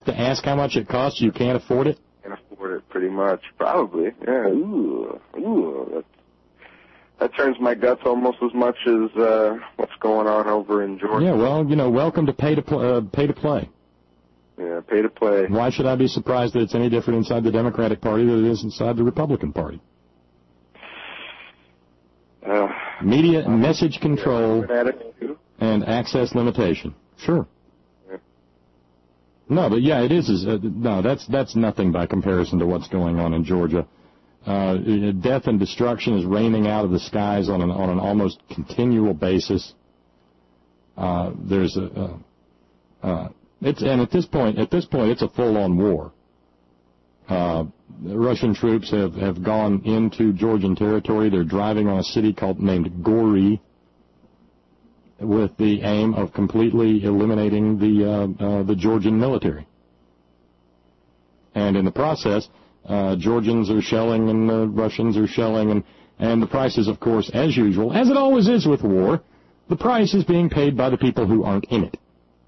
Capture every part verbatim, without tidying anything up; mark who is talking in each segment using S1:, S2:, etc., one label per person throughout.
S1: to ask how much it costs, you can't afford it?
S2: Can't afford it, pretty much. Probably. Yeah. Ooh. Ooh. That's, that turns my guts almost as much as uh, what's going on over in Georgia.
S1: Yeah, well, you know, welcome to pay to, pl- uh, pay to play.
S2: Yeah, pay to play.
S1: Why should I be surprised that it's any different inside the Democratic Party than it is inside the Republican Party?
S2: Uh,
S1: Media and message control
S2: yeah,
S1: and access limitation. Sure.
S2: Yeah.
S1: No, but yeah, it is. is uh, no, that's that's nothing by comparison to what's going on in Georgia. Uh, death and destruction is raining out of the skies on an on an almost continual basis. Uh, there's a uh, uh, it's and at this point at this point it's a full-on war. Uh, the Russian troops have, have gone into Georgian territory. They're driving on a city called named Gori, with the aim of completely eliminating the uh, uh, the Georgian military. And in the process, uh, Georgians are shelling and the Russians are shelling, and and the price is, of course, as usual, as it always is with war, the price is being paid by the people who aren't in it.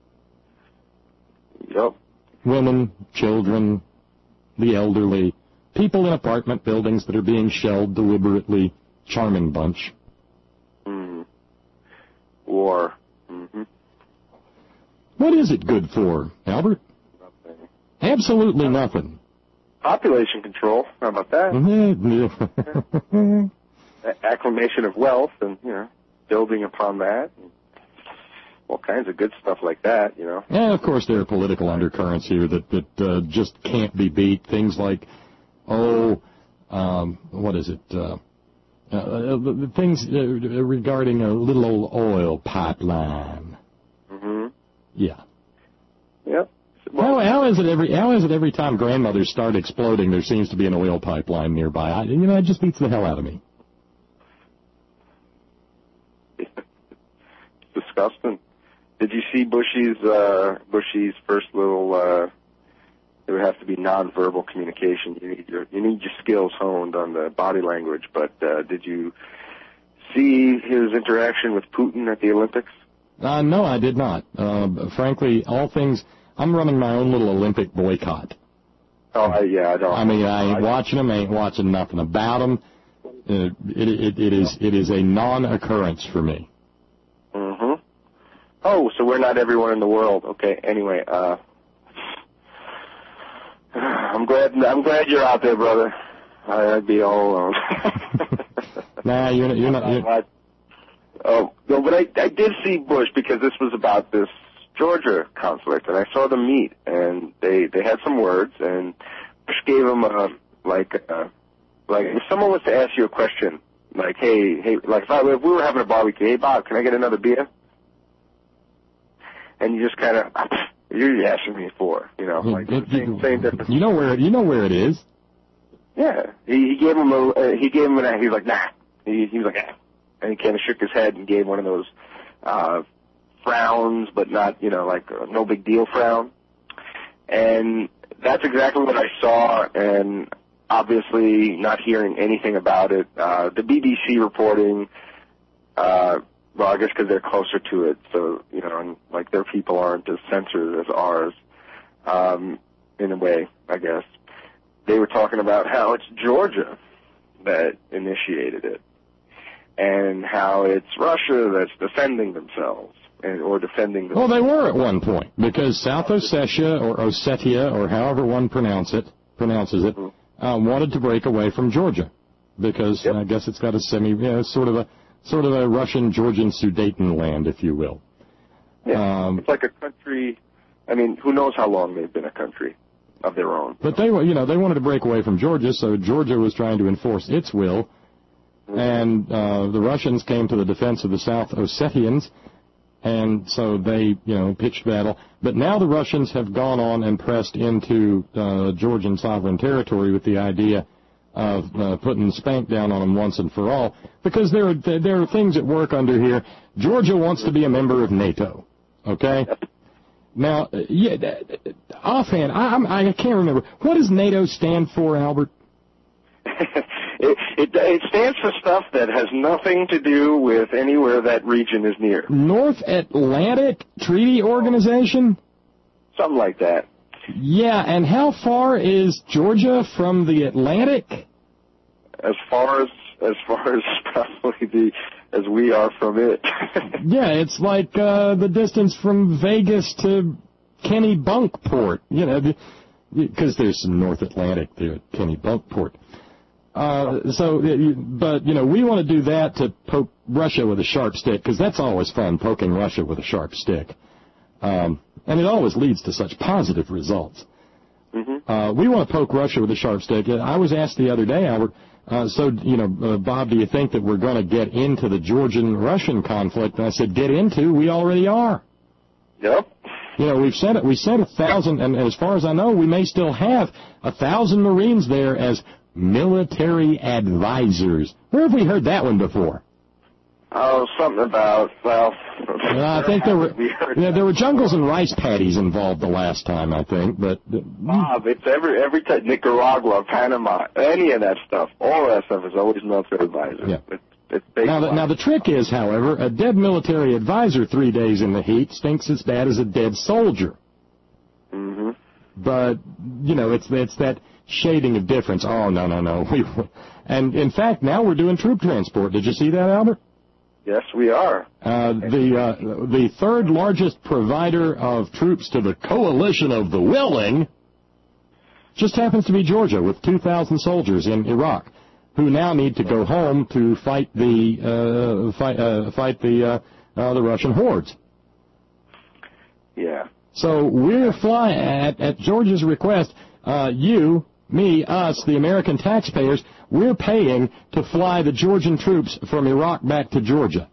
S2: Yep.
S1: Women, children, the elderly, people in apartment buildings that are being shelled deliberately. Charming bunch.
S2: Mm. War. Mm-hmm.
S1: What is it good for, Albert?
S2: Nothing.
S1: Absolutely nothing.
S2: Population control. How about that?
S1: Mm-hmm.
S2: Acclimation of wealth and, you know, building upon that. And all kinds of good stuff like that, you know.
S1: And, of course, there are political undercurrents here that, that uh, just can't be beat. Things like, oh, um, what is it? Uh, uh, the things uh, regarding a little old oil pipeline.
S2: Mm-hmm.
S1: Yeah.
S2: Yep.
S1: Well, how, how is it every how is it every time grandmothers start exploding, there seems to be an oil pipeline nearby? I, you know, it just beats the hell out of me.
S2: It's disgusting. Did you see Bushy's uh, Bushy's first little? Uh, it would have to be nonverbal communication. You need your you need your skills honed on the body language. But uh, did you see his interaction with Putin at the Olympics?
S1: Uh, no, I did not. Uh, frankly, all things. I'm running my own little Olympic boycott.
S2: Oh, I, yeah, I don't.
S1: I mean, I ain't watching them. I ain't watching nothing about them. Uh, it, it, it is it is a non-occurrence for me.
S2: Mm-hmm. Oh, so we're not everyone in the world. Okay. Anyway, uh, I'm glad. I'm glad you're out there, brother. I, I'd be all alone.
S1: Nah, you're not. You're not you're...
S2: Oh no, but I I did see Bush because this was about this Georgia conflict, and I saw them meet, and they they had some words, and Bush gave them a like a, like if someone was to ask you a question, like hey hey like if, I, if we were having a barbecue, hey Bob, can I get another beer? And you just kind of, you're asking me for, you know, like
S1: it,
S2: same, same difference.
S1: You know where you know where it is.
S2: Yeah, he, he gave him a, uh, he gave him an, he was like, nah. He, he was like, nah. And he kind of shook his head and gave one of those uh, frowns, but not, you know, like a no big deal frown. And that's exactly what I saw. And obviously, not hearing anything about it. Uh, the B B C reporting. Uh, Well, I guess because they're closer to it, so, you know, and, like, their people aren't as censored as ours, um, in a way, I guess. They were talking about how it's Georgia that initiated it, and how it's Russia that's defending themselves, and, or defending themselves.
S1: Well, they were at one point, because South Ossetia, or Ossetia, or however one pronounce it, pronounces it, mm-hmm. uh, wanted to break away from Georgia, because yep. I guess it's got a semi, you know, sort of a, Sort of a Russian, Georgian, Sudetenland, if you will.
S2: Yeah, um, it's like a country. I mean, who knows how long they've been a country of their own.
S1: But they, you know, they wanted to break away from Georgia, so Georgia was trying to enforce its will, mm-hmm. and uh, the Russians came to the defense of the South Ossetians, and so they, you know, pitched battle. But now the Russians have gone on and pressed into uh, Georgian sovereign territory with the idea of uh, putting the spank down on them once and for all, because there are there are things at work under here. Georgia wants to be a member of NATO, okay? Now, yeah, offhand, I, I can't remember. What does NATO stand for, Albert?
S2: it, it, it stands for stuff that has nothing to do with anywhere that region is near.
S1: North Atlantic Treaty Organization?
S2: Something like that.
S1: Yeah, and how far is Georgia from the Atlantic?
S2: As far as as far as probably the as we are from it.
S1: Yeah, it's like uh, the distance from Vegas to Kennebunkport. You know, because there's some North Atlantic there at Kennebunkport. Uh, so, but, you know, we want to do that to poke Russia with a sharp stick, because that's always fun, poking Russia with a sharp stick. Um, and it always leads to such positive results.
S2: Mm-hmm.
S1: Uh, we want to poke Russia with a sharp stick. I was asked the other day, Albert, uh, so, you know, uh, Bob, do you think that we're going to get into the Georgian-Russian conflict? And I said, get into, we already are.
S2: Yep.
S1: You know, we've said it. We said a thousand, and as far as I know, we may still have a thousand Marines there as military advisors. Where have we heard that one before?
S2: Oh, something about, well...
S1: Uh, I think there were yeah, there were jungles and rice paddies involved the last time, I think, but... Uh,
S2: Bob, it's every, every time, Nicaragua, Panama, any of that stuff, all that stuff is always military advisors.
S1: Yeah.
S2: It's, it's big
S1: now, the, now, the trick is, however, a dead military advisor three days in the heat stinks as bad as a dead soldier.
S2: Mm-hmm.
S1: But, you know, it's it's that shading of difference. Oh, no, no, no. We, and, in fact, now we're doing troop transport. Did you see that, Albert?
S2: Yes, we are.
S1: Uh, the uh, the third largest provider of troops to the coalition of the willing just happens to be Georgia, with two thousand soldiers in Iraq, who now need to go home to fight the uh, fight uh, fight the uh, uh, the Russian hordes.
S2: Yeah.
S1: So we're flying at at Georgia's request. Uh, you. Me, us, the American taxpayers, we're paying to fly the Georgian troops from Iraq back to Georgia.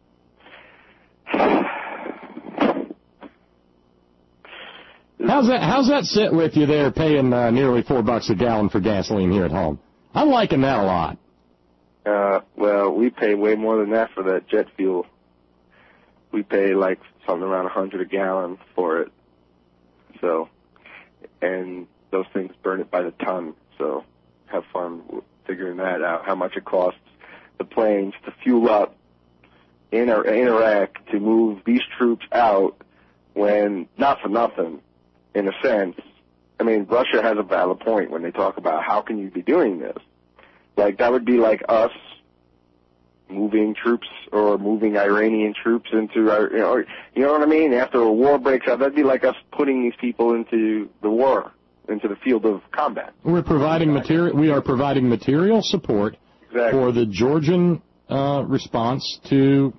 S1: How's that, how's that sit with you there, paying uh, nearly four bucks a gallon for gasoline here at home? I'm liking that a lot.
S2: Uh, well, we pay way more than that for that jet fuel. We pay like something around a hundred a gallon for it. So, and those things burn it by the ton, so have fun figuring that out, how much it costs the planes to fuel up in, in Iraq to move these troops out when, not for nothing, in a sense. I mean, Russia has a valid point when they talk about how can you be doing this. Like, that would be like us moving troops or moving Iranian troops into, our, you know, you know what I mean? After a war breaks out, that'd be like us putting these people into the war, into the field of combat.
S1: We're providing material. We are providing material support
S2: exactly.
S1: for the Georgian uh, response to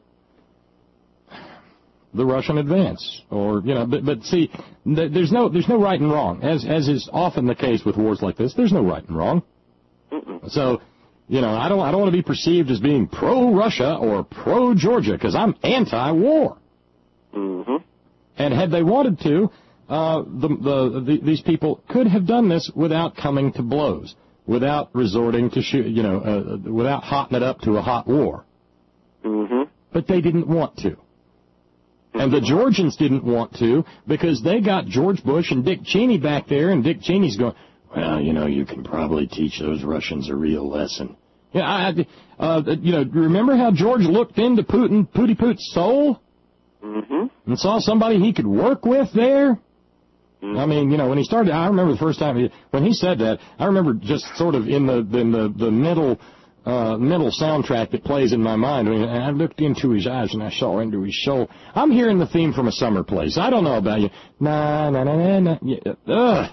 S1: the Russian advance, or you know. But, but see, there's no there's no right and wrong, as as is often the case with wars like this. There's no right and wrong.
S2: Mm-mm.
S1: So, you know, I don't I don't want to be perceived as being pro-Russia or pro-Georgia, because I'm anti-war.
S2: Mm-hmm.
S1: And had they wanted to, uh, the, the, the these people could have done this without coming to blows, without resorting to shoot, you know, uh, without hotting it up to a hot war.
S2: Mm-hmm.
S1: But they didn't want to. And the Georgians didn't want to, because they got George Bush and Dick Cheney back there, and Dick Cheney's going, well, you know, you can probably teach those Russians a real lesson. Yeah, I, uh, you know, remember how George looked into Putin, Pooty Poot's soul?
S2: Mm-hmm.
S1: And saw somebody he could work with there?
S2: Mm-hmm.
S1: I mean, you know, when he started, I remember the first time, he, when he said that, I remember just sort of in the, in the, the middle, uh, middle soundtrack that plays in my mind. I mean, I looked into his eyes and I saw into his soul. I'm hearing the theme from A Summer Place. I don't know about you. Na, na, na, na, na. Yeah, ugh.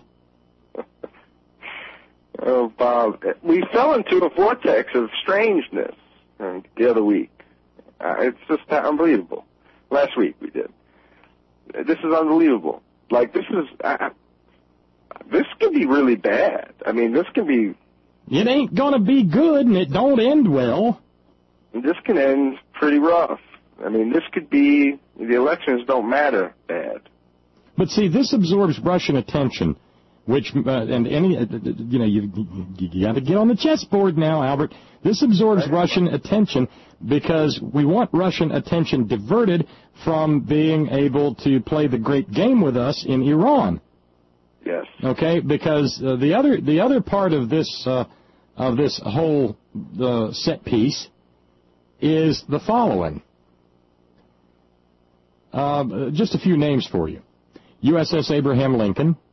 S2: Oh, Bob, we fell into a vortex of strangeness uh, the other week. Uh, it's just unbelievable. Last week we did. This is unbelievable. Like, this is, uh, this could be really bad. I mean, this can be...
S1: It ain't gonna be good, and it don't end well.
S2: This can end pretty rough. I mean, this could be, the elections don't matter bad.
S1: But see, this absorbs Russian attention. Which, uh, and any, uh, you know, you, you, you got to get on the chessboard now, Albert. This absorbs Russian attention because we want Russian attention diverted from being able to play the great game with us in Iran.
S2: Yes.
S1: Okay, because uh, the other the other part of this uh, of this whole uh, set piece is the following. Uh, just a few names for you: U S S Abraham Lincoln,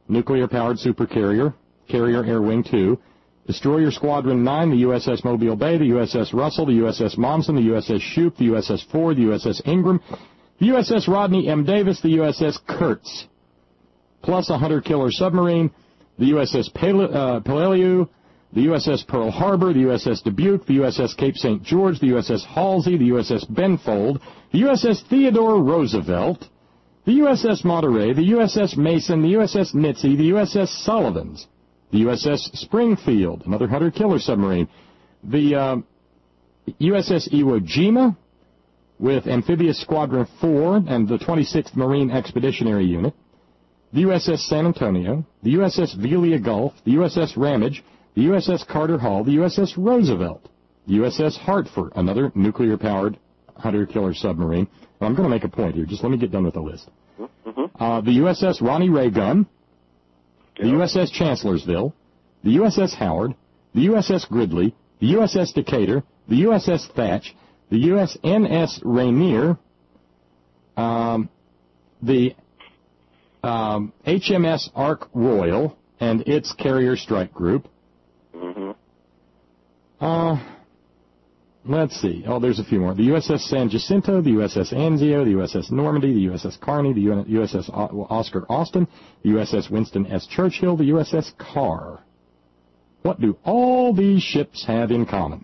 S1: nuclear-powered supercarrier, Carrier Air Wing two. Destroyer Squadron nine, the U S S Mobile Bay, the U S S Russell, the U S S Monson, the U S S Shoup, the U S S Ford, the U S S Ingram, the U S S Rodney M. Davis, the U S S Kurtz, plus a hunter-killer submarine, the U S S Pale- uh, Peleliu, the U S S Pearl Harbor, the U S S Dubuque, the U S S Cape Saint George, the U S S Halsey, the U S S Benfold, the U S S Theodore Roosevelt, the U S S Monterey, the U S S Mason, the U S S Nitsy, the U S S Sullivans, the U S S Springfield, another hunter-killer submarine, the uh, U S S Iwo Jima with Amphibious Squadron four and the twenty-sixth Marine Expeditionary Unit, the U S S San Antonio, the U S S Velia Gulf, the U S S Ramage, the U S S Carter Hall, the U S S Roosevelt, the U S S Hartford, another nuclear-powered hunter-killer submarine. Well, I'm going to make a point here. Just let me get done with the list. Mm-hmm. Uh, the U S S Ronnie Reagan, the U S S Chancellorsville, the U S S Howard, the U S S Gridley, the U S S Decatur, the U S S Thatch, the U S N S Rainier, um, the um, H M S Ark Royal and its carrier strike group. Mm-hmm. Uh, let's see. Oh, there's a few more. The U S S San Jacinto, the U S S Anzio, the U S S Normandy, the U S S Kearney, the U S S Oscar Austin, the U S S Winston S. Churchill, the U S S Carr. What do all these ships have in common?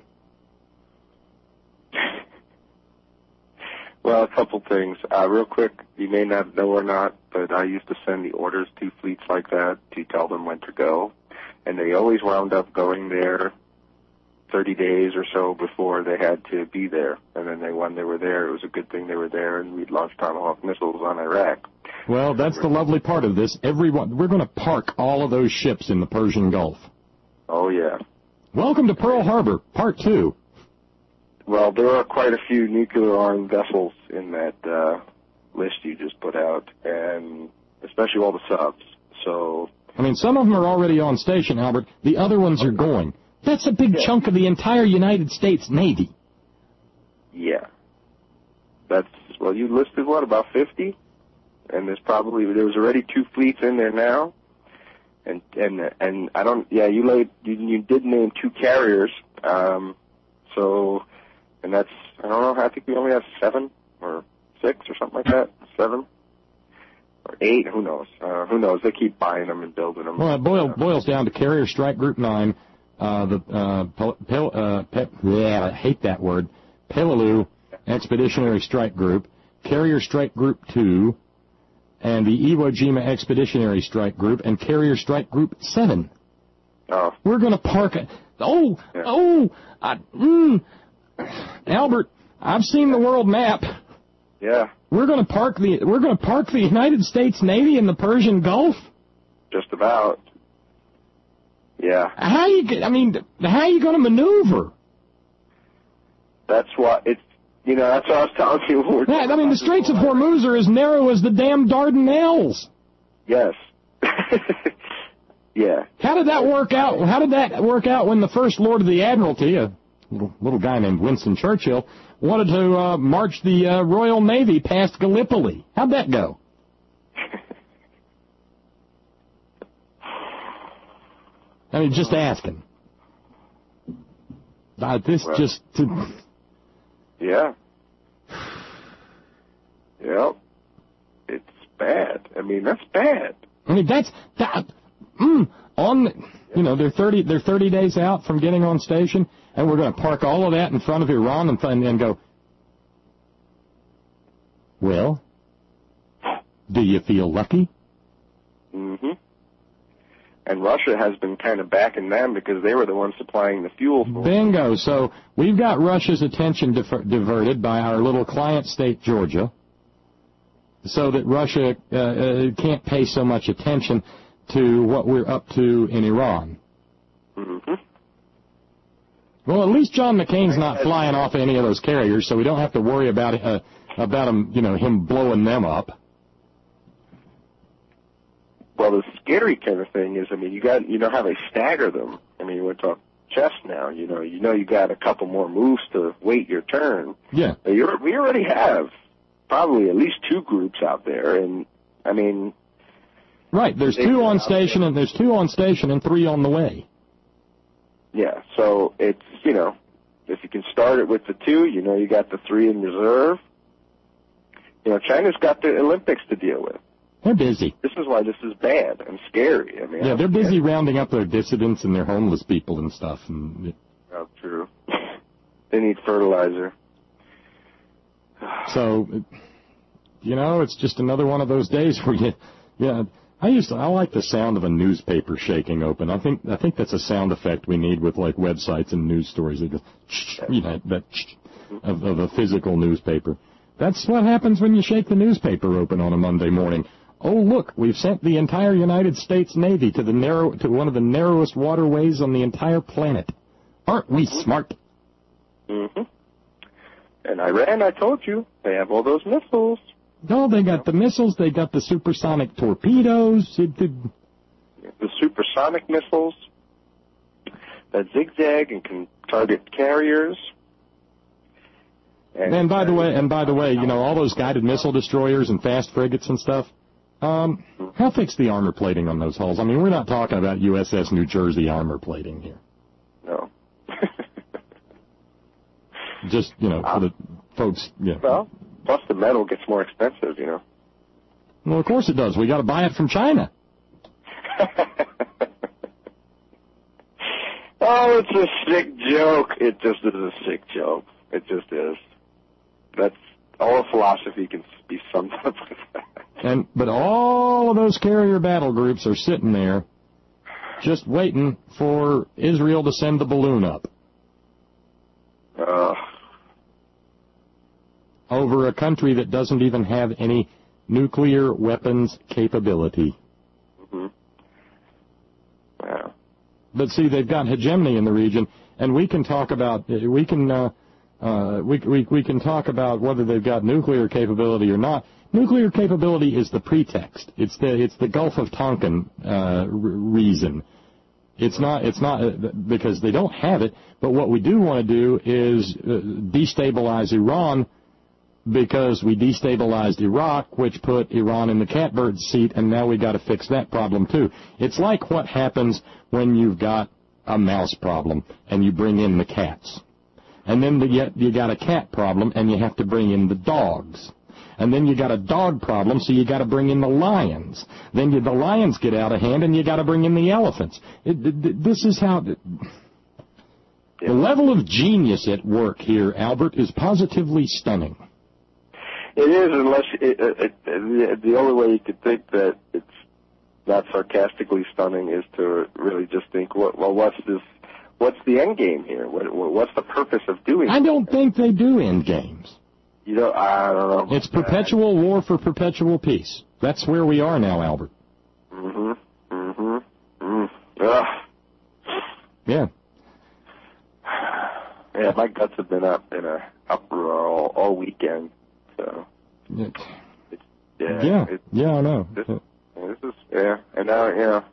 S2: Well, a couple things. Uh, real quick, you may not know or not, but I used to send the orders to fleets like that to tell them when to go, and they always wound up going there thirty days or so before they had to be there. And then they, when they were there, it was a good thing they were there, and we'd launch Tomahawk missiles on Iraq.
S1: Well, that's the lovely part of this. Everyone, we're going to park all of those ships in the Persian Gulf.
S2: Oh, yeah.
S1: Welcome to Pearl Harbor, Part two.
S2: Well, there are quite a few nuclear-armed vessels in that uh, list you just put out, and especially all the subs. So,
S1: I mean, some of them are already on station, Albert. The other ones are going. That's a big yeah. chunk of the entire United States Navy.
S2: Yeah. That's, well, you listed, what, about fifty? And there's probably, there was already two fleets in there now. And, and, and I don't, yeah, you laid, you, you did name two carriers. Um, so, and that's, I don't know, I think we only have seven or six or something like that. Seven or eight, who knows? Uh, who knows? They keep buying them and building them.
S1: Well, it boil, boils down to Carrier Strike Group nine, uh, the, uh, Pel, Pel, uh, Pe, yeah, I hate that word, Peleliu Expeditionary Strike Group, Carrier Strike Group two, and the Iwo Jima Expeditionary Strike Group, and Carrier Strike Group seven.
S2: Oh.
S1: We're going to park it. Oh, yeah. oh, I, mm, Albert, I've seen the world map.
S2: Yeah.
S1: We're going to park the we're going to park the United States Navy in the Persian Gulf.
S2: Just about. Yeah.
S1: How you? I mean, how are you going to maneuver?
S2: That's what it's. You know, that's what I was telling you.
S1: Yeah, I mean, the Straits of Hormuz are as narrow as the damn Dardanelles.
S2: Yes. Yeah.
S1: How did that work out? How did that work out when the First Lord of the Admiralty, a little, little guy named Winston Churchill, wanted to uh, march the uh, Royal Navy past Gallipoli? How'd that go? I mean, just asking. Uh, this well, just... To,
S2: yeah. Yep. It's bad. I mean, that's bad.
S1: I mean, that's... That, mm, on... You know, they're thirty. They're thirty days out from getting on station, and we're going to park all of that in front of Iran and, and, and go. Well, do you feel lucky?
S2: Mm-hmm. And Russia has been kind of backing them because they were the ones supplying the fuel. For
S1: Bingo. So we've got Russia's attention diver- diverted by our little client state, Georgia, so that Russia uh, uh, can't pay so much attention to what we're up to in Iran.
S2: Mm-hmm.
S1: Well, at least John McCain's not flying off any of those carriers, so we don't have to worry about uh, about him, you know, him blowing them up.
S2: Well, the scary kind of thing is, I mean, you got, you know how they stagger them. I mean, we're talking chess now. You know, you know, you got a couple more moves to wait your turn.
S1: Yeah.
S2: You're, we already have probably at least two groups out there, and I mean.
S1: Right. There's two on station, and there's two on station, and three on the way.
S2: Yeah. So it's, you know, if you can start it with the two, you know, you got the three in reserve. You know, China's got the Olympics to deal with.
S1: They're busy.
S2: This is why this is bad and scary. I mean,
S1: yeah,
S2: I'm
S1: they're busy
S2: scared.
S1: rounding up their dissidents and their homeless people and stuff. And it,
S2: oh, true. They need fertilizer.
S1: So, you know, it's just another one of those days where you, yeah. I used to, I like the sound of a newspaper shaking open. I think, I think that's a sound effect we need with like websites and news stories. That goes, you know, that of, of a physical newspaper. That's what happens when you shake the newspaper open on a Monday morning. Oh, look, we've sent the entire United States Navy to the narrow, to one of the narrowest waterways on the entire planet. Aren't we smart?
S2: Mm-hmm. And Iran, I told you, they have all those missiles.
S1: No, they got the missiles, they got the supersonic torpedoes. It, it,
S2: the supersonic missiles that zigzag and can target carriers.
S1: And, and by the way, and by the way, you know, all those guided missile destroyers and fast frigates and stuff, um, how fix the armor plating on those hulls? I mean, we're not talking about U S S New Jersey armor plating here.
S2: No.
S1: Just, you know, for the folks, yeah.
S2: Well, plus the metal gets more expensive, you know.
S1: Well, of course it does. We got to buy it from China.
S2: Oh, it's a sick joke. It just is a sick joke. It just is. That's all philosophy can be summed up with that.
S1: And but all of those carrier battle groups are sitting there, just waiting for Israel to send the balloon up.
S2: Uh.
S1: Over a country that doesn't even have any nuclear weapons capability.
S2: Mm-hmm. Wow.
S1: But see, they've got hegemony in the region, and we can talk about we can uh, uh, we, we we can talk about whether they've got nuclear capability or not. Nuclear capability is the pretext. It's the it's the Gulf of Tonkin uh, r- reason. It's not it's not uh, because they don't have it. But what we do want to do is uh, destabilize Iran, because we destabilized Iraq, which put Iran in the catbird seat, and now we got to fix that problem too. It's like what happens when you've got a mouse problem and you bring in the cats, and then the, yet you got a cat problem and you have to bring in the dogs, and then you got a dog problem, so you got to bring in the lions. Then you, the lions get out of hand, and you got to bring in the elephants. It, it, this is how. It, the level of genius at work here, Albert, is positively stunning.
S2: It is, unless it, it, it, the only way you could think that it's not sarcastically stunning is to really just think, what, well, what's this? What's the end game here? What, what's the purpose of doing?
S1: I don't think they do end games.
S2: You know, I don't know.
S1: It's perpetual war for perpetual peace. That's where we are now, Albert.
S2: Mm-hmm. Mm-hmm. Mm. Ugh.
S1: Yeah.
S2: Yeah, my guts have been up in a uproar all, all weekend. So.
S1: It,
S2: it's, yeah.
S1: Yeah.
S2: It's,
S1: yeah, I know.
S2: This, this is yeah, and now you know.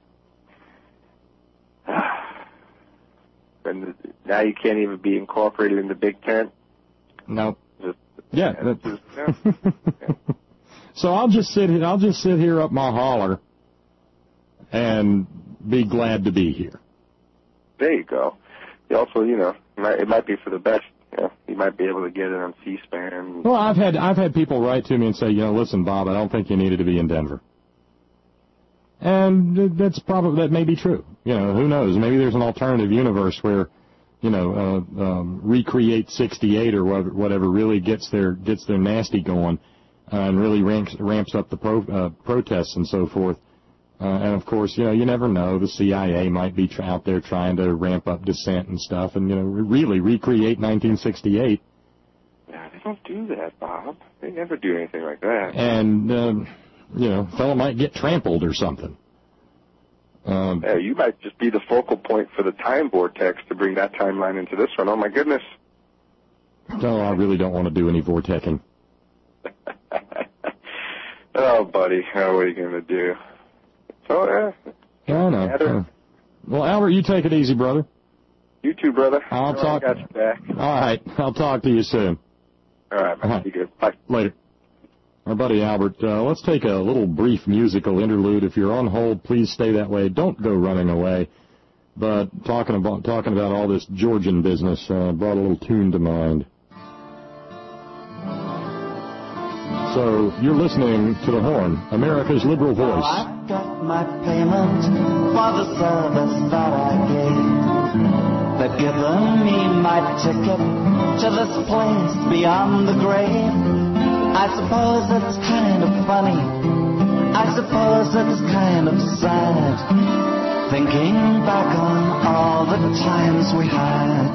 S2: And now you can't even be incorporated in the Big Ten.
S1: No.
S2: Just,
S1: yeah.
S2: yeah, just, yeah. Yeah.
S1: So I'll just sit here. I'll just sit here up my holler, and be glad to be here.
S2: There you go. You also, you know, it might be for the best. You know, you might be able to get it on C-SPAN.
S1: Well, I've had I've had people write to me and say, you know, listen, Bob, I don't think you needed to be in Denver. And that's probably, that may be true. You know, who knows? Maybe there's an alternative universe where, you know, uh, um, Recreate sixty-eight or whatever, whatever really gets their gets their nasty going, uh, and really ramps ramps up the pro, uh, protests and so forth. Uh, and of course, you know, you never know. The C I A might be tr- out there trying to ramp up dissent and stuff, and you know, really recreate nineteen sixty-eight.
S2: Yeah, they don't do that, Bob. They never do anything like that.
S1: And um, you know, a fellow might get trampled or something. Um,
S2: yeah, you might just be the focal point for the time vortex to bring that timeline into this one. Oh my goodness.
S1: No, I really don't want to do any vortexing.
S2: Oh, buddy, how are you going to do? So, yeah.
S1: Yeah, I know. Uh, well, Albert, you take it easy, brother.
S2: You too, brother.
S1: I'll
S2: oh,
S1: talk.
S2: I got you back.
S1: All right. I'll talk to you soon.
S2: All right, man.
S1: Uh-huh.
S2: Be good. Bye.
S1: Later. our buddy Albert. Uh, let's take a little brief musical interlude. If you're on hold, please stay that way. Don't go running away. But talking about talking about all this Georgian business uh, brought a little tune to mind. So you're listening to The Horn, America's liberal voice.
S3: Well, I got my payment for the service that I gave. They've given me my ticket to this place beyond the grave. I suppose it's kind of funny. I suppose it's kind of sad, thinking back on all the times we had.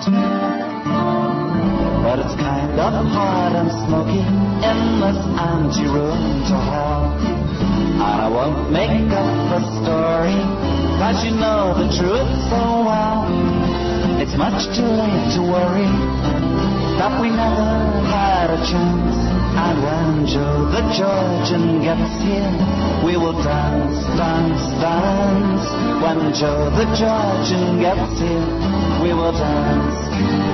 S3: But it's kind of hot and smoky in this anteroom to hell. And I won't make up the story, cause you know the truth so well. It's much too late to worry that we never had a chance. And when Joe the Georgian gets here, we will dance, dance, dance. When Joe the Georgian gets here, we will dance.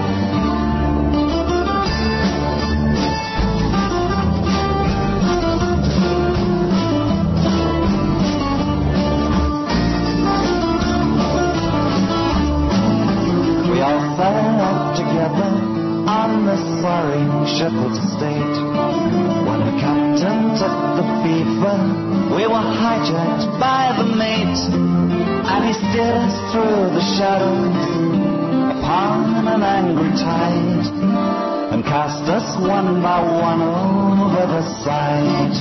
S3: Shepherd's estate. When the captain took the fever, we were hijacked by the mate, and he steered us through the shadows upon an angry tide, and cast us one by one over the side.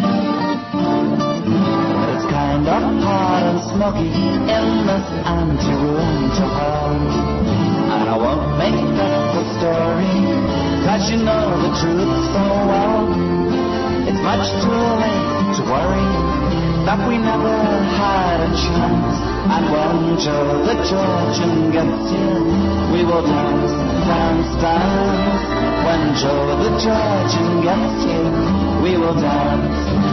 S3: But it's kind of hot and smoky in this anteroom to hell, and I won't make up the story, cause you know the truth so well. It's much too late to worry that we never had a chance. And when Joe the Georgian gets here, we will dance, dance, dance. When Joe the Georgian gets here, we will dance.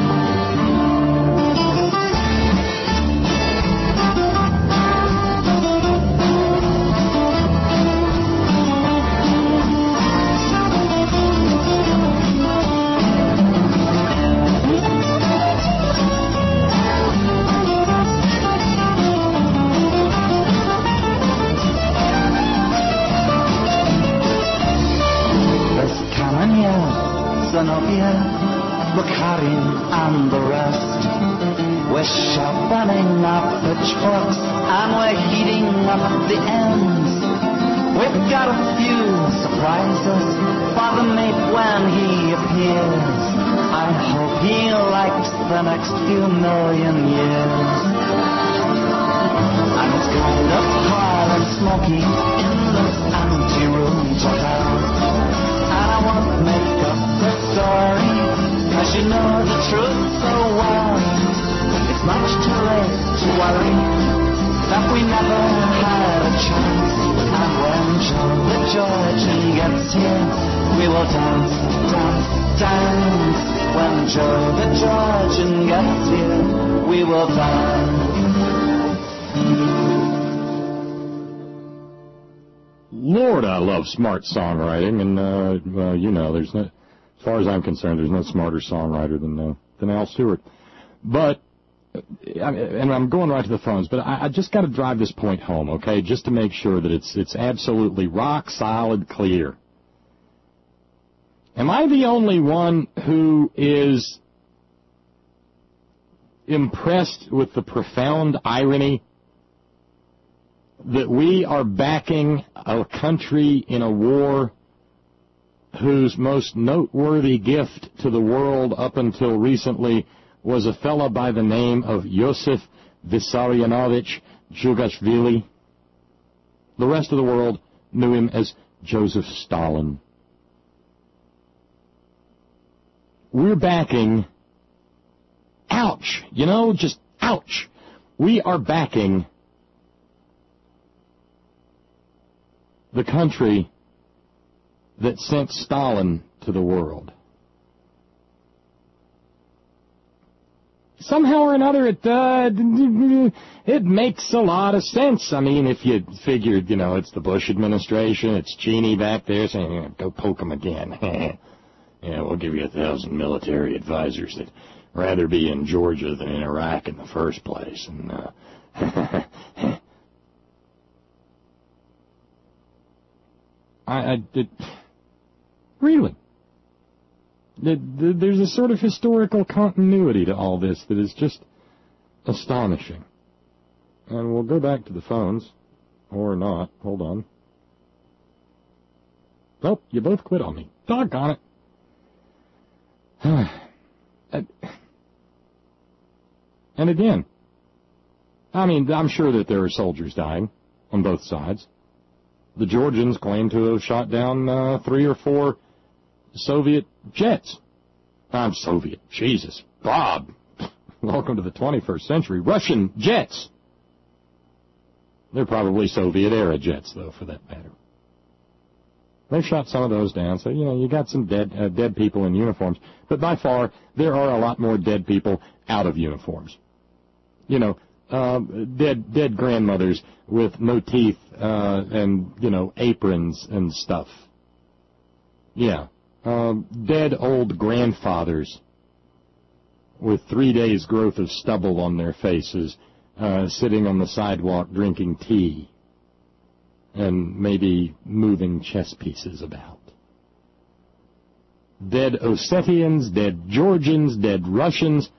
S3: Bukharin and the rest. We're sharpening our pitchforks and we're heating up the ends. We've got a few surprises for the mate when he appears. I hope he likes the next few million years. And it's kind of hot and smoky in this anteroom to hell, and I won't make up the story, cause you know the truth so well. It's much too late to worry that we never had a chance. And when Joe the Georgian gets here, we will dance, dance, dance. When Joe the Georgian gets here, we will dance.
S1: Lord, I love smart songwriting, and uh, well, you know, there's no, as far as I'm concerned, there's no smarter songwriter than uh, than Al Stewart. But, and I'm going right to the phones, but I, I just got to drive this point home, okay, just to make sure that it's it's absolutely rock solid clear. Am I the only one who is impressed with the profound irony that we are backing a country in a war whose most noteworthy gift to the world up until recently was a fellow by the name of Josef Vissarionovich Djugashvili? The rest of the world knew him as Joseph Stalin. We're backing, ouch, you know, just ouch. We are backing the country that sent Stalin to the world. Somehow or another, it uh, it makes a lot of sense. I mean, if you figured, you know, it's the Bush administration, it's Cheney back there saying, go poke him again. Yeah, we'll give you a thousand military advisors that'd rather be in Georgia than in Iraq in the first place. And uh, I, I did really. There's a sort of historical continuity to all this that is just astonishing. And we'll go back to the phones, or not. Hold on. Nope, you both quit on me. Doggone it. And again, I mean, I'm sure that there are soldiers dying on both sides. The Georgians claim to have shot down uh, three or four Soviet jets. I'm Soviet. Jesus. Bob. Welcome to the twenty-first century. Russian jets. They're probably Soviet-era jets, though, for that matter. They shot some of those down, so, you know, you got some dead uh, dead people in uniforms. But by far, there are a lot more dead people out of uniforms. You know, um, dead dead grandmothers with no teeth uh, and, you know, aprons and stuff. Yeah. Um, dead old grandfathers with three days' growth of stubble on their faces, uh, sitting on the sidewalk drinking tea and maybe moving chess pieces about. Dead Ossetians, dead Georgians, dead Russians,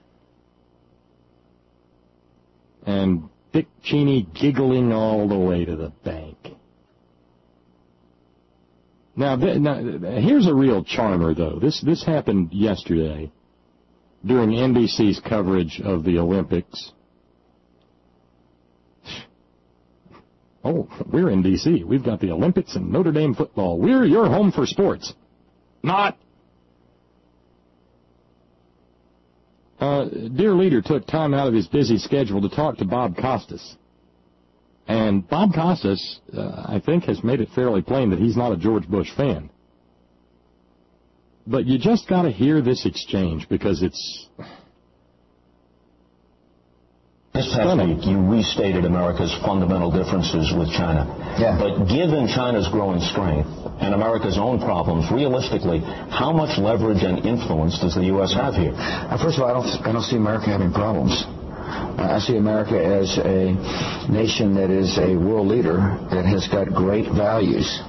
S1: and Dick Cheney giggling all the way to the bank. Now, now, here's a real charmer, though. This this happened yesterday during N B C's coverage of the Olympics. Oh, we're in D C We've got the Olympics and Notre Dame football. We're your home for sports. Not. Uh, dear leader took time out of his busy schedule to talk to Bob Costas. And Bob Costas, uh, I think, has made it fairly plain that he's not a George Bush fan. But you just got to hear this exchange because it's
S4: This past week, you restated America's fundamental differences with China.
S5: Yeah.
S4: But given China's growing strength and America's own problems, realistically, how much leverage and influence does the U S have here?
S5: Uh, first of all, I don't, I don't see America having problems. I see America as a nation that is a world leader that has got great values.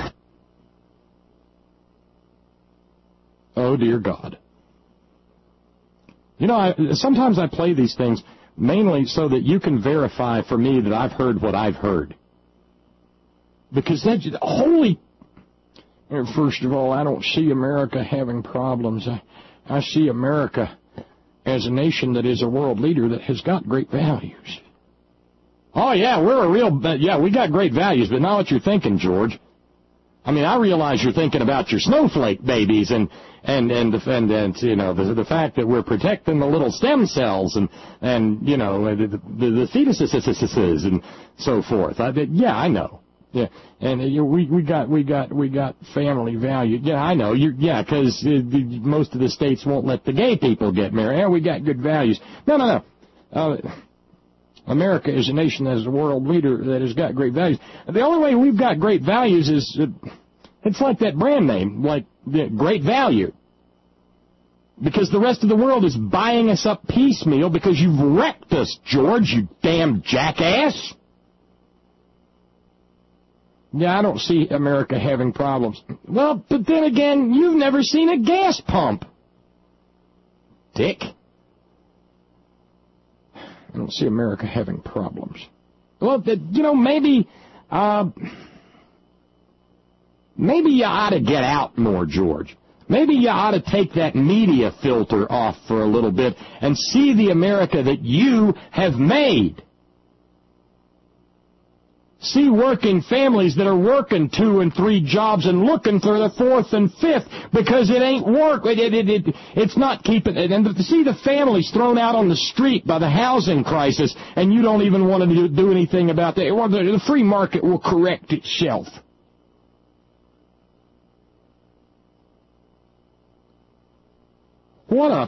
S1: Oh, dear God. You know, I, sometimes I play these things mainly so that you can verify for me that I've heard what I've heard. Because that's, holy... First of all, I don't see America having problems. I, I see America as a nation that is a world leader that has got great values. Oh, yeah, we're a real, yeah, we got great values, but not what you're thinking, George. I mean, I realize you're thinking about your snowflake babies and, and, and, and, and you know, the, the fact that we're protecting the little stem cells and, and, you know, the, the, the fetuses and so forth. I, yeah, I know. Yeah, and uh, we we got we got we got family value. Yeah, I know. You yeah, because uh, most of the states won't let the gay people get married. Yeah, we got good values. No, no, no. Uh, America is a nation that is a world leader that has got great values. The only way we've got great values is uh, it's like that brand name, like the Great Value. Because the rest of the world is buying us up piecemeal because you've wrecked us, George, you damn jackass. Yeah, I don't see America having problems. Well, but then again, you've never seen a gas pump. Dick. I don't see America having problems. Well, you know, maybe, uh, maybe you ought to get out more, George. Maybe you ought to take that media filter off for a little bit and see the America that you have made. See working families that are working two and three jobs and looking for the fourth and fifth because it ain't work. It, it, it, it, it's not keeping it. And to see the families thrown out on the street by the housing crisis and you don't even want to do, do anything about that. Well, the, the free market will correct itself. What a...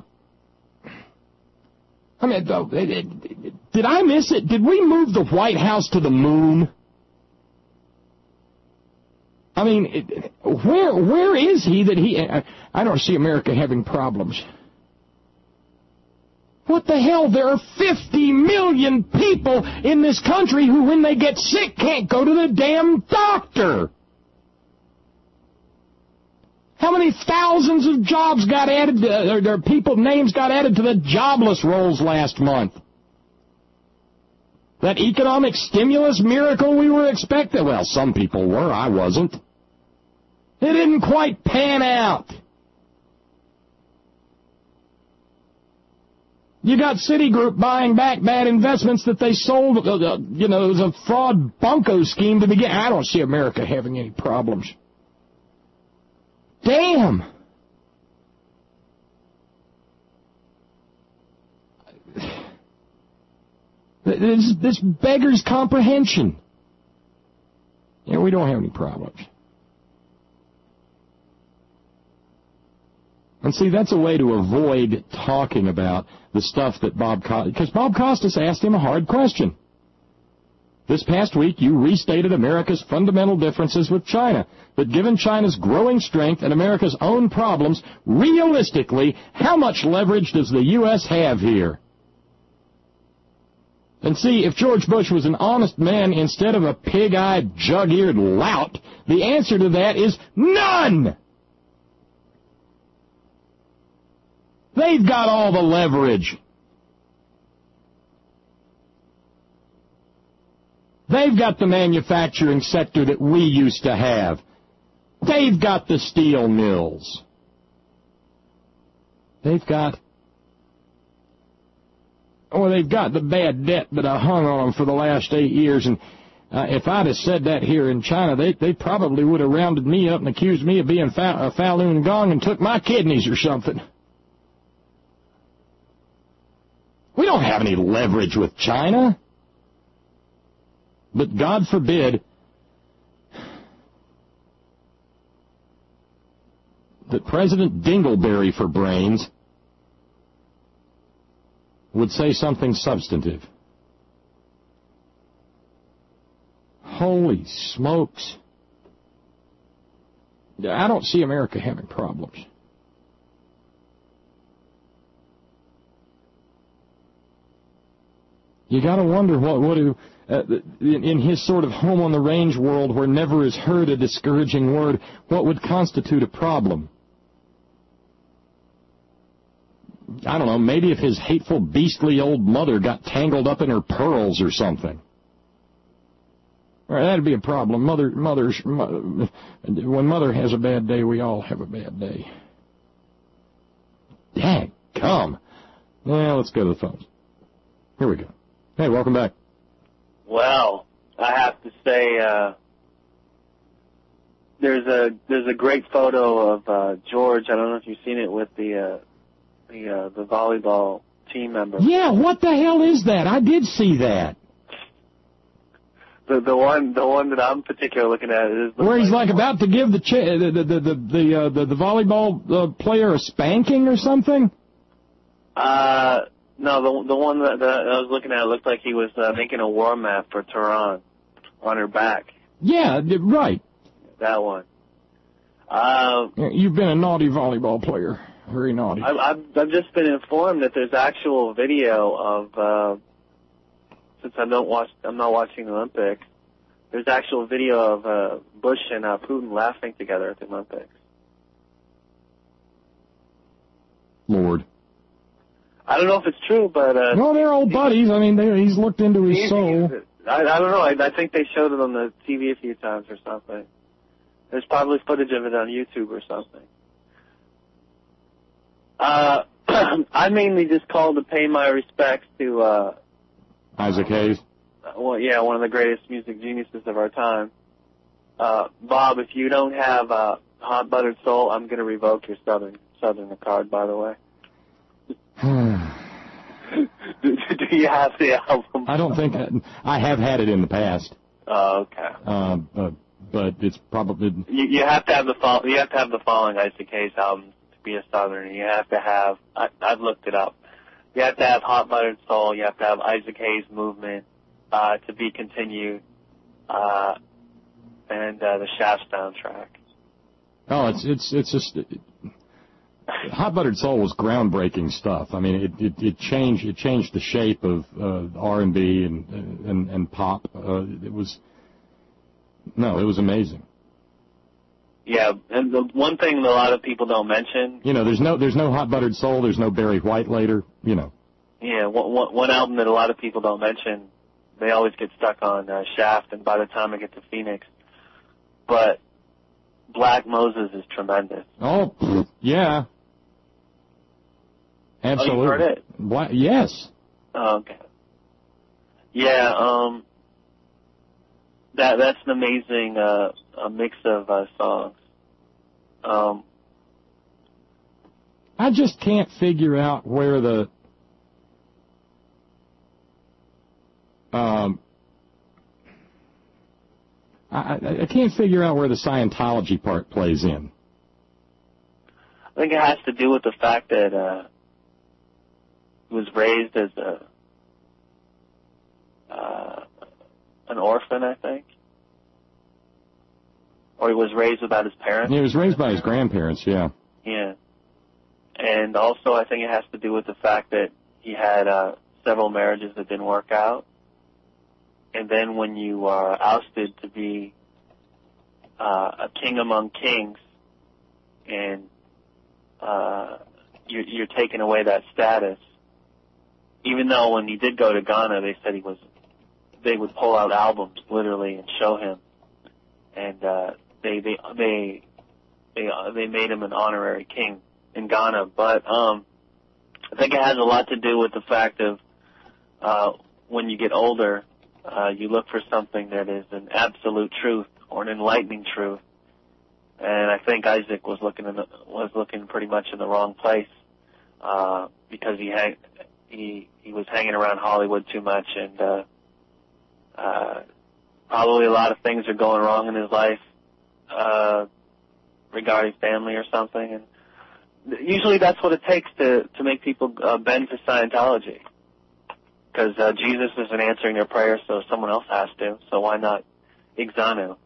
S1: I mean, did I miss it? Did we move the White House to the moon? I mean, it, where where is he that he... I, I don't see America having problems. What the hell? There are fifty million people in this country who, when they get sick, can't go to the damn doctor. How many thousands of jobs got added, to, or their people names got added to the jobless rolls last month? That economic stimulus miracle we were expecting? Well, some people were. I wasn't. It didn't quite pan out. You got Citigroup buying back bad investments that they sold. Uh, you know, it was a fraud bunco scheme to begin. I don't see America having any problems. Damn. This, this beggars comprehension. Yeah, we don't have any problems. And see, that's a way to avoid talking about the stuff that Bob Costas... Because Bob Costas asked him a hard question. This past week, you restated America's fundamental differences with China. But given China's growing strength and America's own problems, realistically, how much leverage does the U S have here? And see, if George Bush was an honest man instead of a pig-eyed, jug-eared lout, the answer to that is none! They've got all the leverage. They've got the manufacturing sector that we used to have. They've got the steel mills. They've got... Oh, they've got the bad debt that I hung on them for the last eight years, and uh, if I'd have said that here in China, they they probably would have rounded me up and accused me of being fa- a Falun Gong and took my kidneys or something. We don't have any leverage with China. But God forbid that President Dingleberry for brains would say something substantive. Holy smokes. I don't see America having problems. You got to wonder what would have... Uh, in, in his sort of home-on-the-range world where never is heard a discouraging word, what would constitute a problem? I don't know, maybe if his hateful, beastly old mother got tangled up in her pearls or something. All right, that'd be a problem. Mother, mother's, mother, when mother has a bad day, we all have a bad day. Dang, come. Now let's go to the phones. Here we go. Hey, welcome back.
S6: Well, I have to say, uh, there's a there's a great photo of uh, George. I don't know if you've seen it with the uh, the uh, the volleyball team member.
S1: Yeah, what the hell is that? I did see that.
S6: The the one the one that I'm particularly looking at is the
S1: where he's like about to give the ch- the the the the, the, uh, the, the volleyball uh, player a spanking or something.
S6: Uh. No, the the one that, that I was looking at looked like he was uh, making a war map for Tehran on her back.
S1: Yeah, right.
S6: That one. Uh,
S1: You've been a naughty volleyball player. Very naughty.
S6: I, I've, I've just been informed that there's actual video of, uh, since I don't watch, I'm not watching the Olympics, there's actual video of uh, Bush and uh, Putin laughing together at the Olympics.
S1: Lord.
S6: I don't know if it's true, but... Uh,
S1: well, they're old buddies. I mean, he's looked into his soul.
S6: I, I don't know. I, I think they showed it on the T V a few times or something. There's probably footage of it on YouTube or something. Uh, I mainly just called to pay my respects to... Uh,
S1: Isaac Hayes?
S6: Well, yeah, one of the greatest music geniuses of our time. Uh, Bob, if you don't have uh, Hot Buttered Soul, I'm going to revoke your Southern Southern card, by the way. do, do you have the album?
S1: I don't think I, I have had it in the past.
S6: Oh, okay.
S1: Uh, uh, but it's probably
S6: you, you have to have the fo- you have to have the following Isaac Hayes albums to be a Southern. You have to have I, I've looked it up. You have to have Hot Buttered Soul. You have to have Isaac Hayes Movement uh, to be continued. Uh, and uh, the Shaft soundtrack.
S1: Oh, it's it's it's just it, Hot Buttered Soul was groundbreaking stuff. I mean, it it, it changed it changed the shape of uh, R and B and and and pop. Uh, it was no, it was amazing.
S6: Yeah, and the one thing that a lot of people don't mention.
S1: You know, there's no there's no Hot Buttered Soul. There's no Barry White later. You know.
S6: Yeah, one, one, one album that a lot of people don't mention. They always get stuck on uh, Shaft, and by the time I get to Phoenix, but Black Moses is tremendous.
S1: Oh, yeah. Absolutely.
S6: Oh, you heard it?
S1: Black, yes.
S6: Oh, okay. Yeah, um, that that's an amazing uh, a mix of uh, songs. Um,
S1: I just can't figure out where the um. I, I can't figure out where the Scientology part plays in.
S6: I think it has to do with the fact that uh, he was raised as a uh, an orphan, I think, or he was raised without his parents.
S1: He was raised by his grandparents, yeah.
S6: Yeah, and also I think it has to do with the fact that he had uh, several marriages that didn't work out. And then when you are ousted to be uh, a king among kings, and uh, you're, you're taking away that status, even though when he did go to Ghana, they said he was, they would pull out albums literally and show him, and uh, they they they they they made him an honorary king in Ghana. But um, I think it has a lot to do with the fact of uh, when you get older. Uh, you look for something that is an absolute truth or an enlightening truth, and I think Isaac was looking in the, was looking pretty much in the wrong place uh, because he hang, he he was hanging around Hollywood too much, and uh, uh, probably a lot of things are going wrong in his life uh, regarding family or something, and usually that's what it takes to to make people uh, bend to Scientology. Because uh, Jesus isn't answering their prayers, so someone else has to. So why not Ixanu?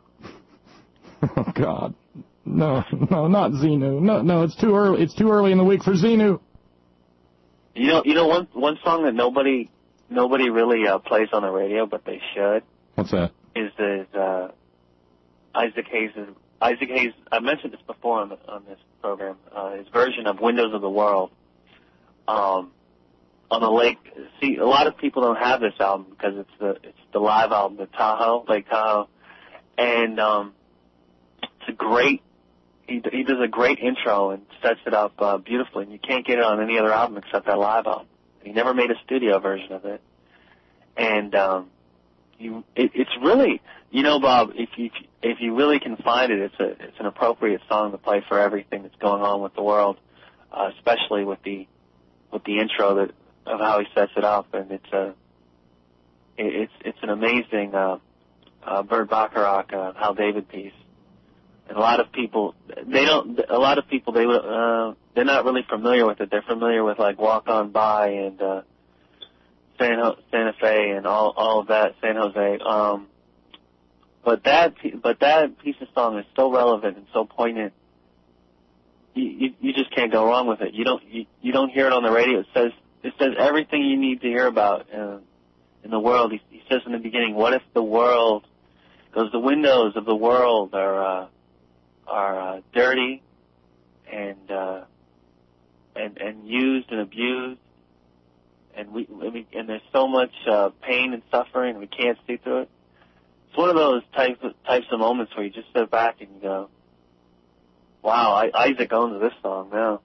S1: Oh God, no, no, not Xenu. No, no, it's too early. It's too early in the week for Xenu.
S6: You know, you know one one song that nobody nobody really uh, plays on the radio, but they should.
S1: What's that?
S6: Is is uh, Isaac Hayes? Isaac Hayes. I mentioned this before on the, on this program. Uh, his version of "Windows of the World." Um. On the lake, see, a lot of people don't have this album because it's the it's the live album, the Tahoe, Lake Tahoe, and um, it's a great. He he does a great intro and sets it up uh, beautifully, and you can't get it on any other album except that live album. He never made a studio version of it, and um, you it, it's really, you know, Bob, if you if you really can find it, it's a it's an appropriate song to play for everything that's going on with the world, uh, especially with the with the intro that. Of how he sets it up, and it's a it's it's an amazing uh, uh, Burt Bacharach uh, Hal David piece. And a lot of people they don't a lot of people they uh, they're not really familiar with it. They're familiar with like Walk On By and uh, San Ho- Santa Fe and all all of that, San Jose. Um, but that but that piece of song is so relevant and so poignant. You, you you just can't go wrong with it. You don't you, you don't hear it on the radio. It says. It says everything you need to hear about uh, in the world. He, he says in the beginning, "What if the world, because the windows of the world are uh, are uh, dirty and uh, and and used and abused, and we, we and there's so much uh, pain and suffering, and we can't see through it." It's one of those types of, types of moments where you just sit back and you go, "Wow, I, Isaac owns this song now."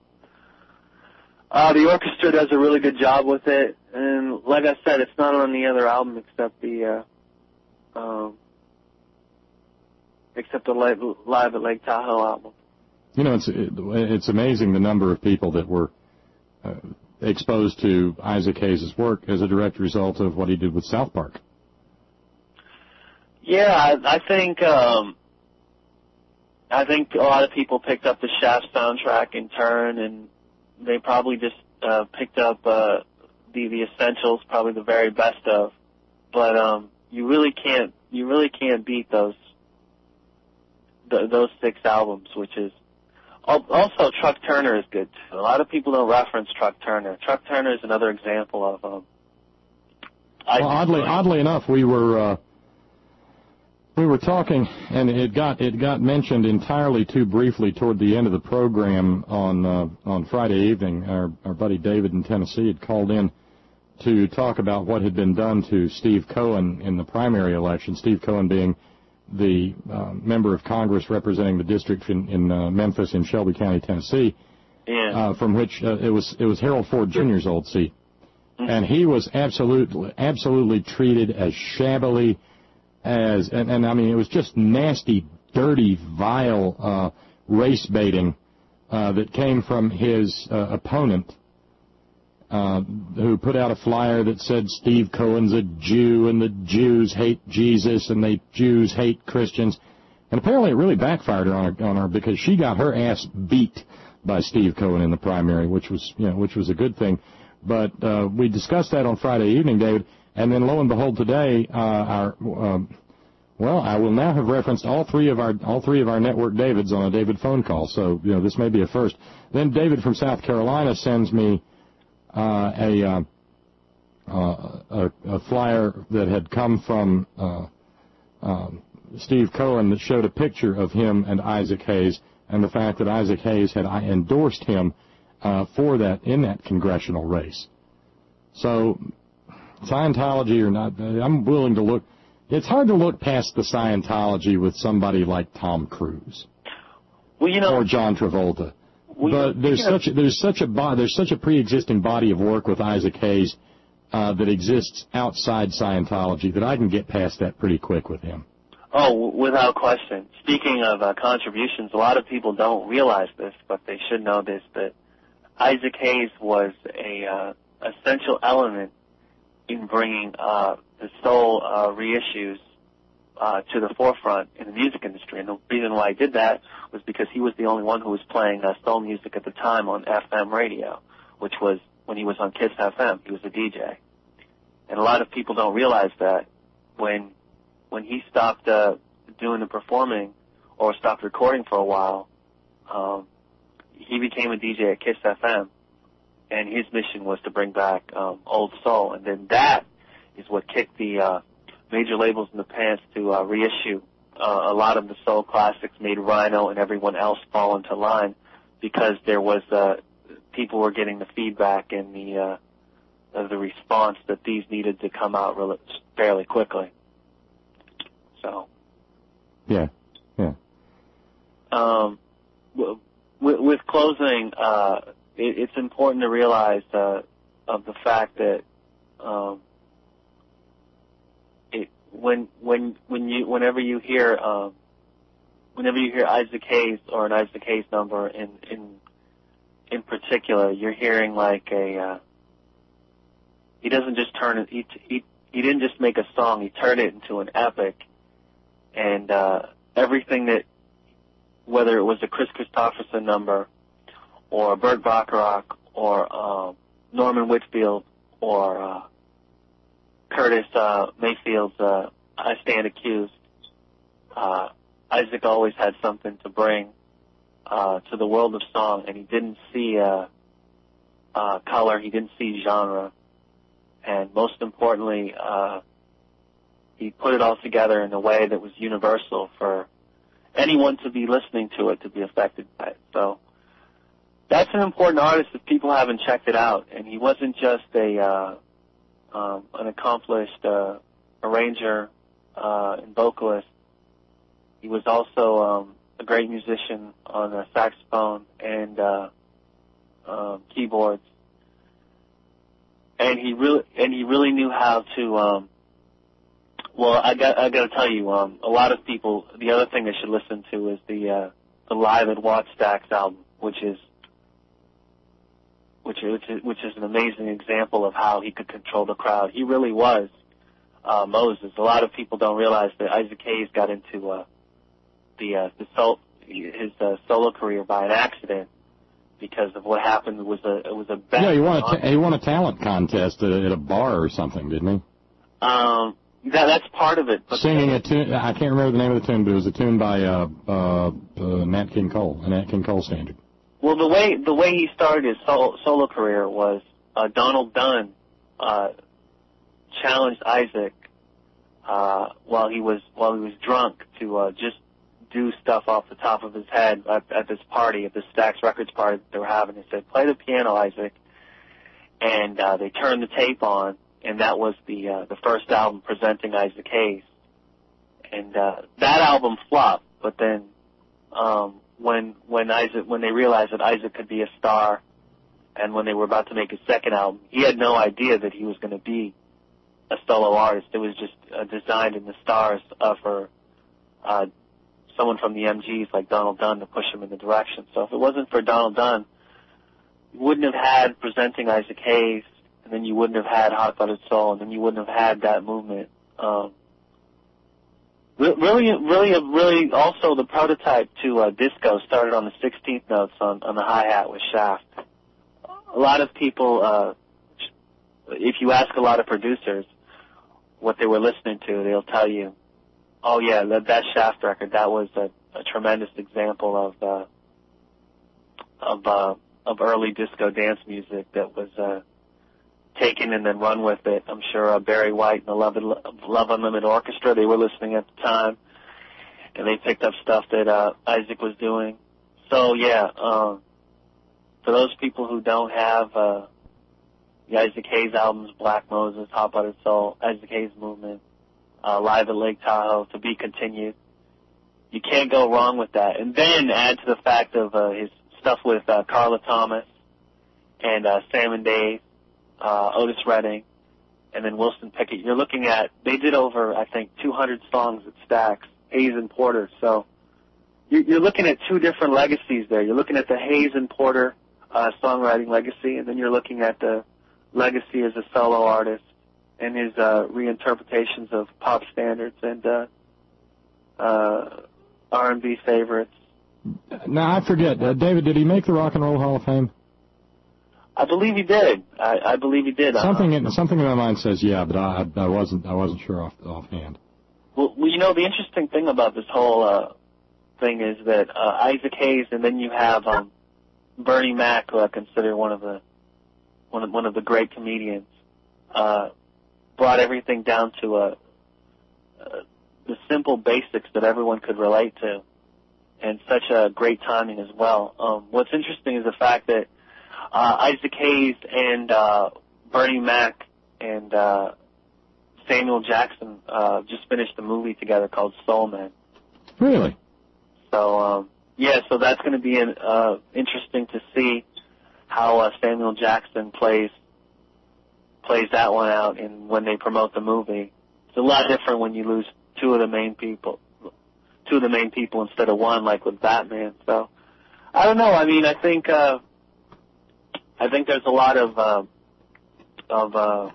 S6: Uh, the orchestra does a really good job with it, and like I said, it's not on the other album except the, uh, um, except the Live, Live at Lake Tahoe album.
S1: You know, it's it's amazing the number of people that were uh, exposed to Isaac Hayes' work as a direct result of what he did with South Park.
S6: Yeah, I, I think um, I think a lot of people picked up the Shaft soundtrack in turn, and they probably just uh, picked up uh, the the essentials, probably the very best of. But um, you really can't you really can't beat those th- those six albums, which is also Truck Turner is good too. A lot of people don't reference Truck Turner. Truck Turner is another example of. Um,
S1: well, oddly, oddly enough, we were uh, we were talking, and it got it got mentioned entirely too briefly toward the end of the program on uh, on Friday evening. Our our buddy David in Tennessee had called in to talk about what had been done to Steve Cohen in the primary election. Steve Cohen being the uh, member of Congress representing the district in, in uh, Memphis in Shelby County, Tennessee,
S6: yeah.
S1: uh, from which uh, it was it was Harold Ford Junior's old seat, mm-hmm. and he was absolutely absolutely treated as shabbily as and, and I mean it was just nasty, dirty, vile uh, race baiting uh, that came from his uh, opponent. Uh, who put out a flyer that said Steve Cohen's a Jew and the Jews hate Jesus and the Jews hate Christians. And apparently it really backfired on her, on her because she got her ass beat by Steve Cohen in the primary, which was, you know, which was a good thing. But uh, we discussed that on Friday evening, David, and then lo and behold today, uh, our um, well, I will now have referenced all three of our all three of our network Davids on a David phone call. So, you know, this may be a first. Then David from South Carolina sends me Uh, a, uh, uh, a a flyer that had come from uh, uh, Steve Cohen that showed a picture of him and Isaac Hayes and the fact that Isaac Hayes had endorsed him uh, for that in that congressional race. So Scientology or not, I'm willing to look. It's hard to look past the Scientology with somebody like Tom Cruise
S6: well, you know,
S1: or John Travolta.
S6: We,
S1: but there's
S6: you know,
S1: such a, there's such a there's such a pre-existing body of work with Isaac Hayes uh, that exists outside Scientology that I can get past that pretty quick with him.
S6: Oh, without question. Speaking of uh, contributions, a lot of people don't realize this, but they should know this: that Isaac Hayes was a uh, essential element in bringing uh, the soul uh, reissues uh, to the forefront in the music industry. And the reason why he did that was because he was the only one who was playing uh, soul music at the time on F M radio, which was when he was on Kiss F M. He was a D J. And a lot of people don't realize that when when he stopped uh, doing the performing or stopped recording for a while, um, he became a D J at Kiss F M, and his mission was to bring back um, old soul. And then that is what kicked the uh, major labels in the pants to uh, reissue Uh, a lot of the soul classics, made Rhino and everyone else fall into line because there was uh, people were getting the feedback and the uh, uh, the response that these needed to come out really, fairly quickly. So,
S1: yeah, yeah.
S6: Um, w- with, with closing, uh, it, it's important to realize uh, of the fact that. Um, When when when you whenever you hear um, whenever you hear Isaac Hayes or an Isaac Hayes number in in in particular, you're hearing like a uh, he doesn't just turn it he, he he didn't just make a song, he turned it into an epic, and uh, everything that whether it was a Chris Christopherson number or Burt Bacharach or um, Norman Whitfield or uh, Curtis uh, Mayfield's uh, I Stand Accused. Uh, Isaac always had something to bring uh, to the world of song, and he didn't see uh, uh, color, he didn't see genre, and most importantly, uh, he put it all together in a way that was universal for anyone to be listening to it to be affected by it. So that's an important artist if people haven't checked it out, and he wasn't just a uh, Um, an accomplished uh, arranger uh, and vocalist. He was also um, a great musician on the saxophone and uh, um, keyboards, and he really and he really knew how to. Um, well, I got I got to tell you, um, a lot of people. The other thing they should listen to is the uh, the Live at Wattstax album, which is. Which is, which is an amazing example of how he could control the crowd. He really was uh, Moses. A lot of people don't realize that Isaac Hayes got into uh, the uh, the sol- his uh, solo career by an accident because of what happened. It was a it was a bad
S1: yeah. He won a ta- he won a talent contest at a, at a bar or something, didn't he?
S6: Um, That, that's part of it. But
S1: Singing a tune, I can't remember the name of the tune, but it was a tune by uh, uh, uh, Nat King Cole, a Nat King Cole standard.
S6: Well, the way the way he started his solo, solo career was uh, Donald Dunn uh, challenged Isaac uh, while he was while he was drunk to uh, just do stuff off the top of his head at, at this party, at this Stax Records party that they were having. He said, "Play the piano, Isaac," and uh, they turned the tape on. And that was the uh, the first album presenting Isaac Hayes, and uh, that album flopped. But then, um, when when Isaac when they realized that Isaac could be a star, and when they were about to make his second album, he had no idea that he was going to be a solo artist. It was just uh, designed in the stars uh, for uh, someone from the M Gs like Donald Dunn to push him in the direction. So if it wasn't for Donald Dunn, you wouldn't have had presenting Isaac Hayes. And then you wouldn't have had Hot Buttered Soul, and then you wouldn't have had that movement. Um, really, really, really, also the prototype to uh, disco started on the sixteenth notes on, on the hi-hat with Shaft. A lot of people, uh, if you ask a lot of producers what they were listening to, they'll tell you, oh yeah, that, that Shaft record, that was a, a tremendous example of uh, of uh, of early disco dance music that was uh, taken and then run with it. I'm sure uh, Barry White and the Love, Love Unlimited Orchestra, they were listening at the time, and they picked up stuff that uh, Isaac was doing. So, yeah, um, for those people who don't have uh, the Isaac Hayes albums, Black Moses, Hot Buttered Soul, Isaac Hayes Movement, uh, Live at Lake Tahoe, To Be Continued, you can't go wrong with that. And then add to the fact of uh, his stuff with uh, Carla Thomas and uh, Sam and Dave, Uh, Otis Redding, and then Wilson Pickett. You're looking at, they did over, I think, two hundred songs at Stax, Hayes and Porter. So you're, you're looking at two different legacies there. You're looking at the Hayes and Porter uh, songwriting legacy, and then you're looking at the legacy as a solo artist and his uh, reinterpretations of pop standards and uh, uh, R and B favorites.
S1: Now, I forget, uh, David, did he make the Rock and Roll Hall of Fame?
S6: I believe he did. I, I believe he did.
S1: Something
S6: uh,
S1: in something in my mind says yeah, but I I wasn't I wasn't sure off offhand.
S6: Well, well, you know, the interesting thing about this whole uh, thing is that uh, Isaac Hayes, and then you have um, Bernie Mac, who I consider one of the one of, one of the great comedians, uh, brought everything down to uh, uh, the simple basics that everyone could relate to, and such a great timing as well. Um, what's interesting is the fact that Uh, Isaac Hayes and uh, Bernie Mac and uh, Samuel Jackson uh, just finished a movie together called Soul Man.
S1: Really?
S6: So, um, yeah, so that's going to be an, uh, interesting to see how uh, Samuel Jackson plays plays that one out and when they promote the movie. It's a lot different when you lose two of the main people, two of the main people instead of one, like with Batman. So, I don't know. I mean, I think... Uh, I think there's a lot of uh, of uh,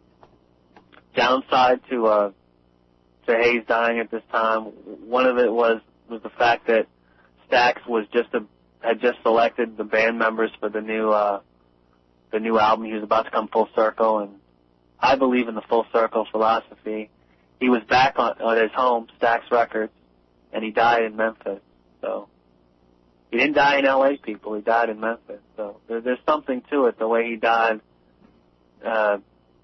S6: downside to uh, to Hayes dying at this time. One of it was was the fact that Stax was just a, had just selected the band members for the new uh, the new album. He was about to come full circle, and I believe in the full circle philosophy. He was back on, on his home, Stax Records, and he died in Memphis. So. He didn't die in L A, people. He died in Memphis. So there, there's something to it, the way he died, uh,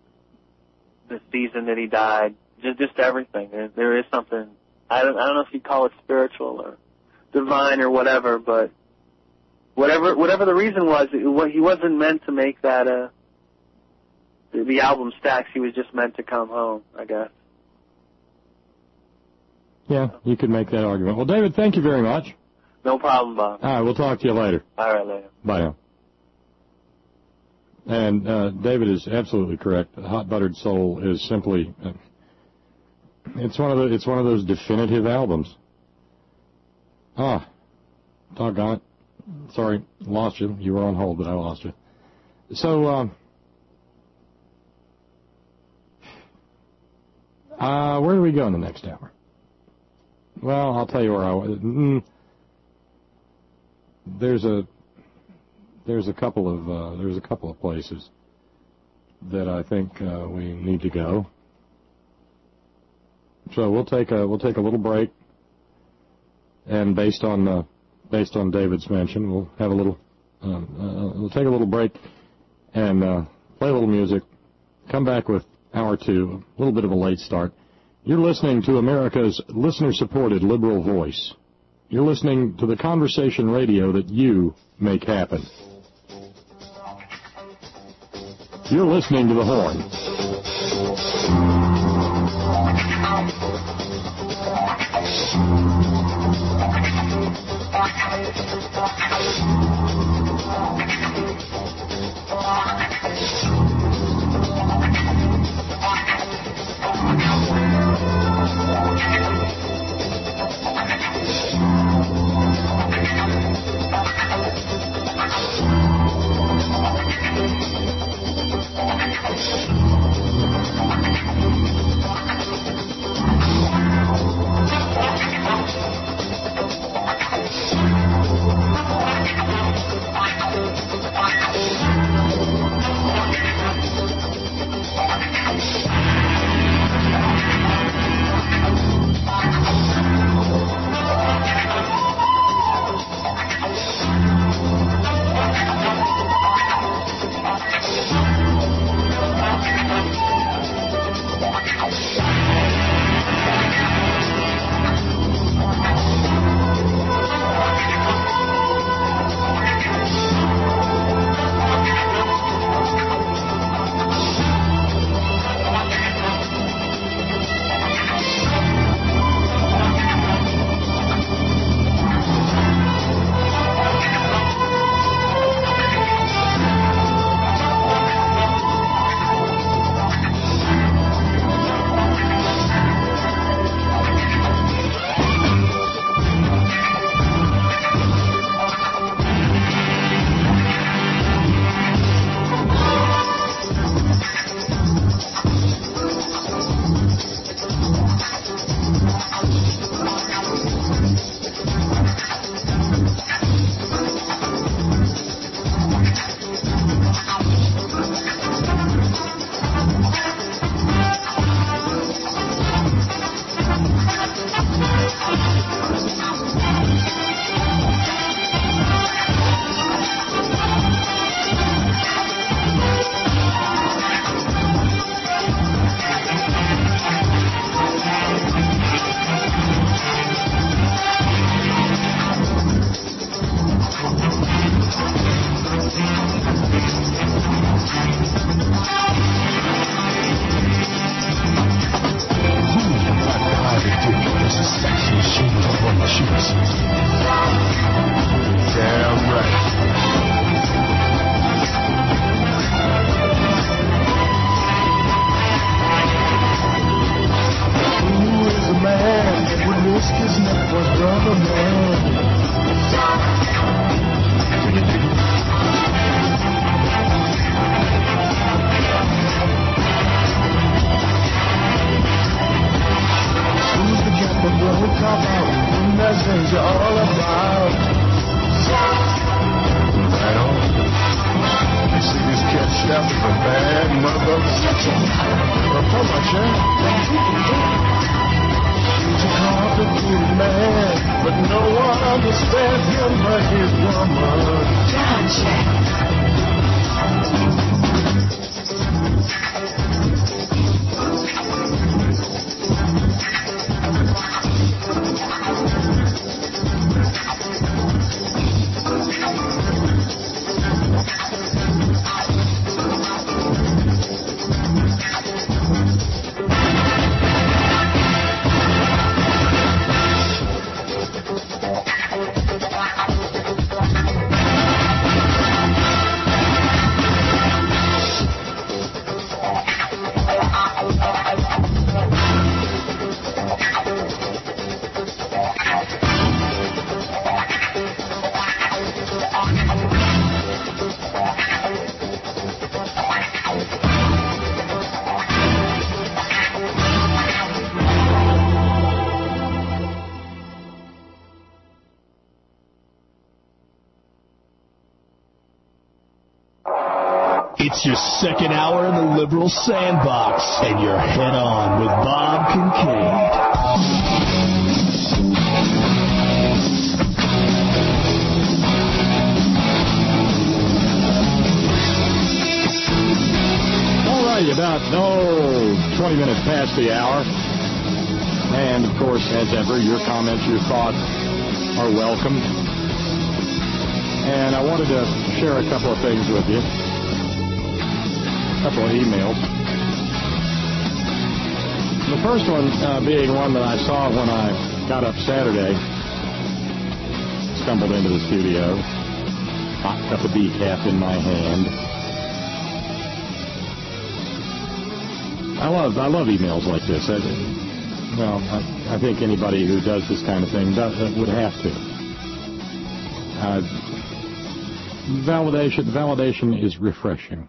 S6: the season that he died, just just everything. There, there is something. I don't, I don't know if you call it spiritual or divine or whatever, but whatever whatever the reason was, it, he wasn't meant to make that uh, the, the album Stax. He was just meant to come home, I guess.
S1: Yeah, you could make that argument. Well, David, thank you very much.
S6: No problem, Bob.
S1: All right, we'll talk to you later.
S6: All right, later.
S1: Bye now. And uh, David is absolutely correct. Hot Buttered Soul is simply, uh, it's one of the, it's one of those definitive albums. Ah, doggone it. Sorry, lost you. You were on hold, but I lost you. So, um, uh, where do we go in the next hour? Well, I'll tell you where I was. Mm, There's a there's a couple of uh, there's a couple of places that I think uh, we need to go. So we'll take a we'll take a little break, and based on uh, based on David's mention, we'll have a little uh, uh, we'll take a little break and uh, play a little music. Come back with hour two, a little bit of a late start. You're listening to America's listener-supported liberal voice. You're listening to the conversation radio that you make happen. You're listening to The Horn.
S7: It's your second hour in the liberal sandbox, and you're head on with Bob Kincaid.
S1: All right, about, oh, twenty minutes past the hour. And, of course, as ever, your comments, your thoughts are welcome. And I wanted to share a couple of things with you. A couple of emails. The first one uh, being one that I saw when I got up Saturday. Stumbled into the studio. Hot cup of decaf in my hand. I love I love emails like this. I, well, I, I think anybody who does this kind of thing does, would have to. Uh, validation validation is refreshing.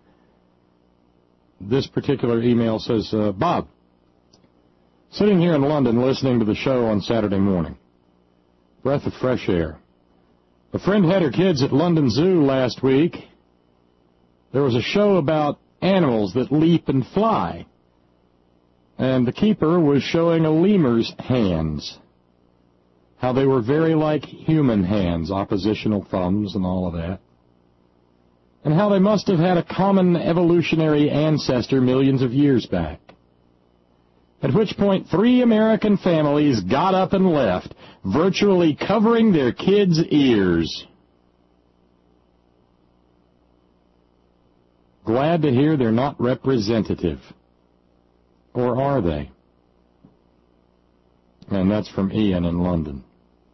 S1: This particular email says, uh, Bob, sitting here in London listening to the show on Saturday morning. Breath of fresh air. A friend had her kids at London Zoo last week. There was a show about animals that leap and fly. And the keeper was showing a lemur's hands. How they were very like human hands, oppositional thumbs and all of that. And how they must have had a common evolutionary ancestor millions of years back. At which point, three American families got up and left, virtually covering their kids' ears. Glad to hear they're not representative. Or are they? And that's from Ian in London.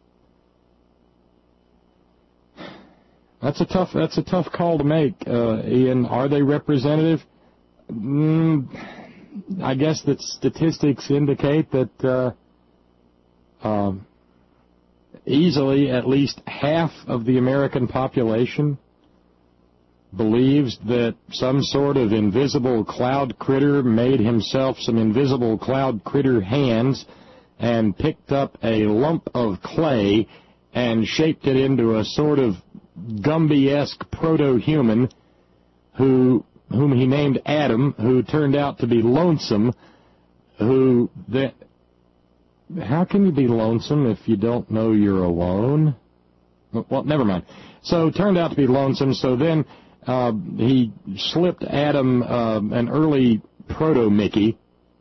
S1: That's a tough. That's a tough call to make, uh, Ian. Are they representative? Mm, I guess that statistics indicate that uh, um, easily at least half of the American population believes that some sort of invisible cloud critter made himself some invisible cloud critter hands and picked up a lump of clay and shaped it into a sort of Gumby-esque proto-human who, whom he named Adam, who turned out to be lonesome, who... The, how can you be lonesome if you don't know you're alone? Well, never mind. So, turned out to be lonesome, so then uh, he slipped Adam uh, an early proto-Mickey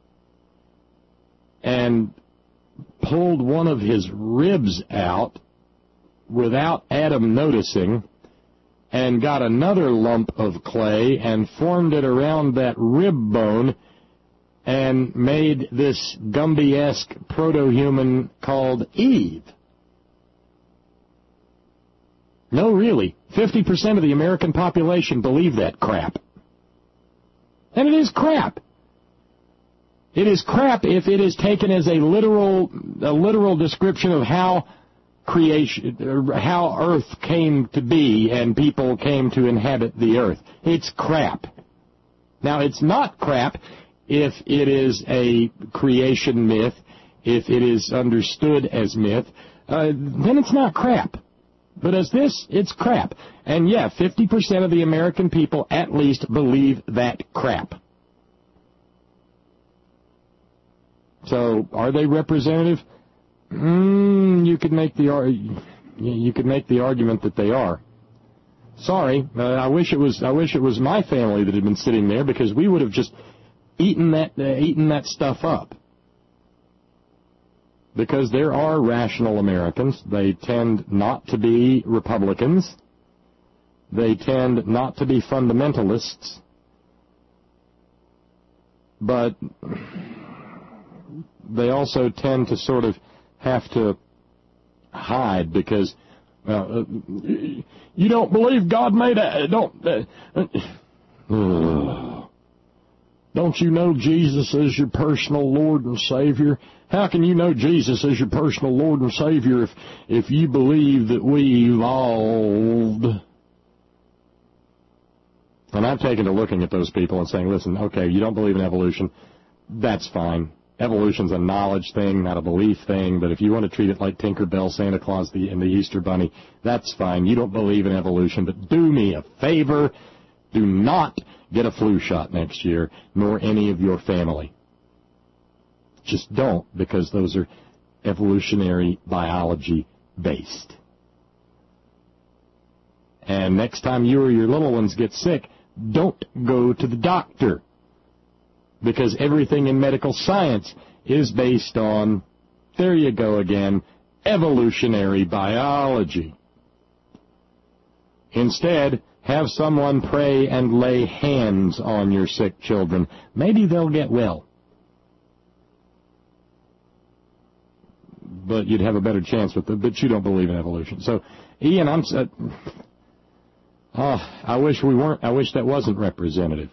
S1: and pulled one of his ribs out without Adam noticing, and got another lump of clay and formed it around that rib bone and made this Gumby-esque proto-human called Eve. No, really. fifty percent of the American population believe that crap. And it is crap. It is crap if it is taken as a literal, a literal description of how creation, how Earth came to be and people came to inhabit the Earth. It's crap. Now, it's not crap if it is a creation myth, if it is understood as myth, uh, then it's not crap. But as this, it's crap. And yeah, fifty percent of the American people at least believe that crap. So, are they representative? Mm, you could make the you could make the argument that they are. Sorry, uh, I wish it was I wish it was my family that had been sitting there, because we would have just eaten that uh, eaten that stuff up. Because there are rational Americans. They tend not to be Republicans. They tend not to be fundamentalists. But they also tend to sort of have to hide because uh, you don't believe God made a don't uh, uh, don't you know Jesus is your personal Lord and Savior? How can you know Jesus is your personal Lord and Savior if if you believe that we evolved? And I've taken to looking at those people and saying, listen, okay, you don't believe in evolution, that's fine. Evolution's a knowledge thing, not a belief thing, but if you want to treat it like Tinkerbell, Santa Claus, the, and the Easter Bunny, that's fine. You don't believe in evolution, but do me a favor. Do not get a flu shot next year, nor any of your family. Just don't, because those are evolutionary biology based. And next time you or your little ones get sick, don't go to the doctor, because everything in medical science is based on, there you go again, evolutionary biology. Instead, have someone pray and lay hands on your sick children. Maybe they'll get well. But you'd have a better chance with it, but you don't believe in evolution. So, Ian, I'm... Uh, oh, I wish we weren't, I wish that wasn't representative.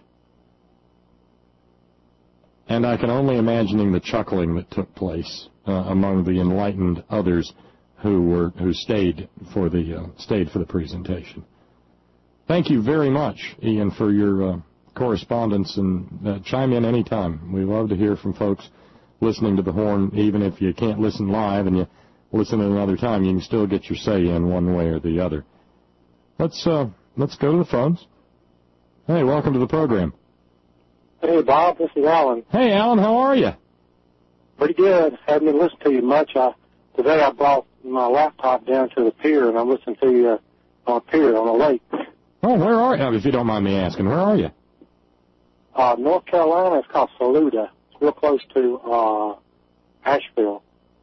S1: And I can only imagine the chuckling that took place uh, among the enlightened others who were who stayed for the uh, stayed for the presentation. Thank you very much, Ian, for your uh, correspondence, and uh, chime in anytime. We love to hear from folks listening to the Horn, even if you can't listen live and you listen at another time. You can still get your say in one way or the other. Let's uh, let's go to the phones. Hey, welcome to the program.
S8: Hey, Bob, this is Alan.
S1: Hey, Alan, how are you?
S8: Pretty good. Haven't been listening to you much. I, today I brought my laptop down to the pier, and I'm listening to you uh, on a pier on a lake.
S1: Oh, where are you? If you don't mind me asking, where are you?
S8: Uh, North Carolina. It's called Saluda. It's real close to uh, Asheville.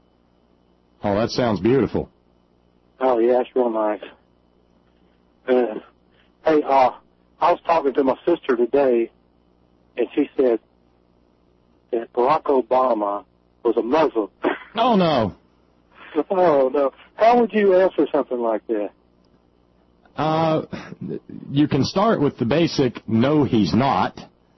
S1: Oh, that sounds beautiful.
S8: Oh, yeah, it's real nice. Uh, hey, uh, I was talking to my sister today, and she said that Barack Obama was a Muslim.
S1: Oh, no.
S8: Oh, no. How would you answer something like that?
S1: Uh, you can start with the basic, no, he's not.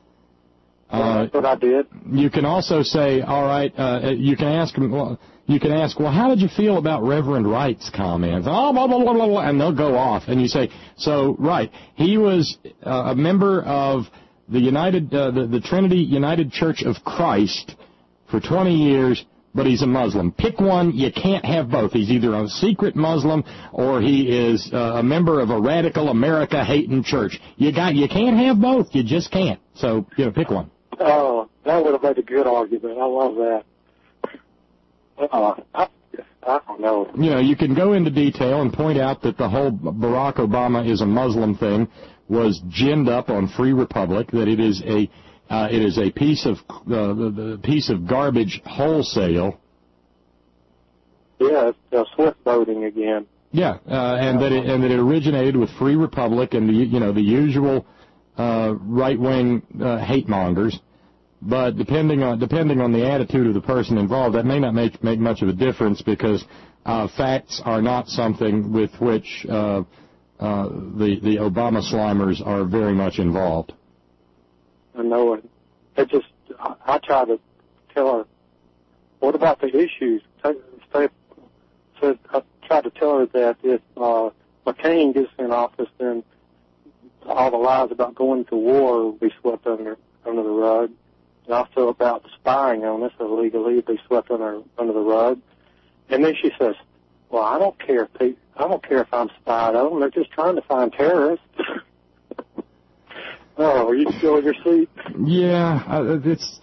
S8: Uh, That's what I did.
S1: You can also say, all right, uh, you can ask him, well, you can ask, well, how did you feel about Reverend Wright's comments? Oh, blah, blah, blah, blah, blah, and they'll go off. And you say, so, right, he was uh, a member of the United, uh, the, the Trinity United Church of Christ for twenty years, but he's a Muslim. Pick one. You can't have both. He's either a secret Muslim or he is uh, a member of a radical America-hating church. You got, you can't have both. You just can't. So, you know, pick one.
S8: Oh, that would have made a good argument. I love that. Uh, I, I don't know.
S1: You know, you can go into detail and point out that the whole Barack Obama is a Muslim thing was ginned up on Free Republic, that it is a uh, it is a piece of uh, the, the piece of garbage wholesale.
S8: Yeah, it's uh, swift voting again.
S1: Yeah, uh, and that it, and that it originated with Free Republic and the you know the usual uh, right-wing uh, hate mongers. But depending on depending on the attitude of the person involved, that may not make make much of a difference, because uh, facts are not something with which uh, uh, the the Obama slimers are very much involved.
S8: I know it. It just I, I try to tell her, what about the issues? Say, so I try to tell her that if uh, McCain gets in office, then all the lies about going to war will be swept under under the rug. And also about spying on us illegally, be swept under under the rug. And then she says, "Well, I don't care if they, I don't care if I'm spied on. They're just trying to find terrorists." Oh, are you still in your seat?
S1: Yeah, uh, it's.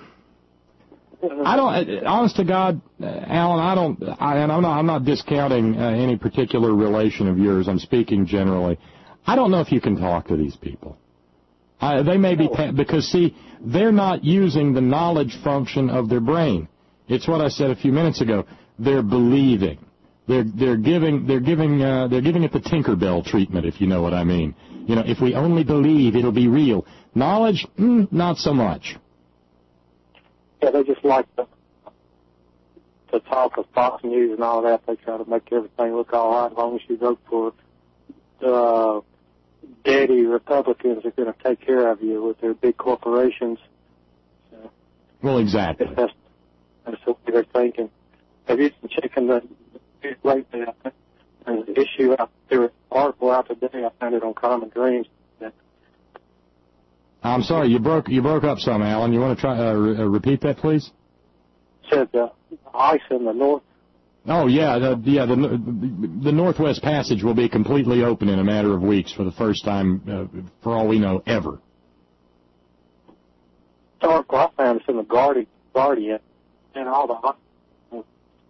S1: I don't. Honest to God, Alan, I don't. I, and I'm not. I'm not discounting uh, any particular relation of yours. I'm speaking generally. I don't know if you can talk to these people. Uh, they may be, because, see, they're not using the knowledge function of their brain. It's what I said a few minutes ago. They're believing. They're they're giving they're giving uh, they're giving it the Tinkerbell treatment, if you know what I mean. You know, if we only believe, it'll be real. Knowledge, mm, not so much.
S8: Yeah, they just like the the talk of Fox News and all that. They try to make everything look all right as long as you vote for uh daddy Republicans are going to take care of you with their big corporations. So
S1: well, exactly.
S8: That's, that's what they're thinking. Have you been checking the lately? There's an issue out there, an article out today. I found it on Common Dreams.
S1: I'm sorry, you broke you broke up some, Alan. You want to try uh, re- uh, repeat that, please?
S8: Said the ice in the North
S1: Oh, yeah, the, yeah. The, the Northwest Passage will be completely open in a matter of weeks for the first time, uh, for all we know, ever.
S8: The article I found is in the Guardian, Guardian and all the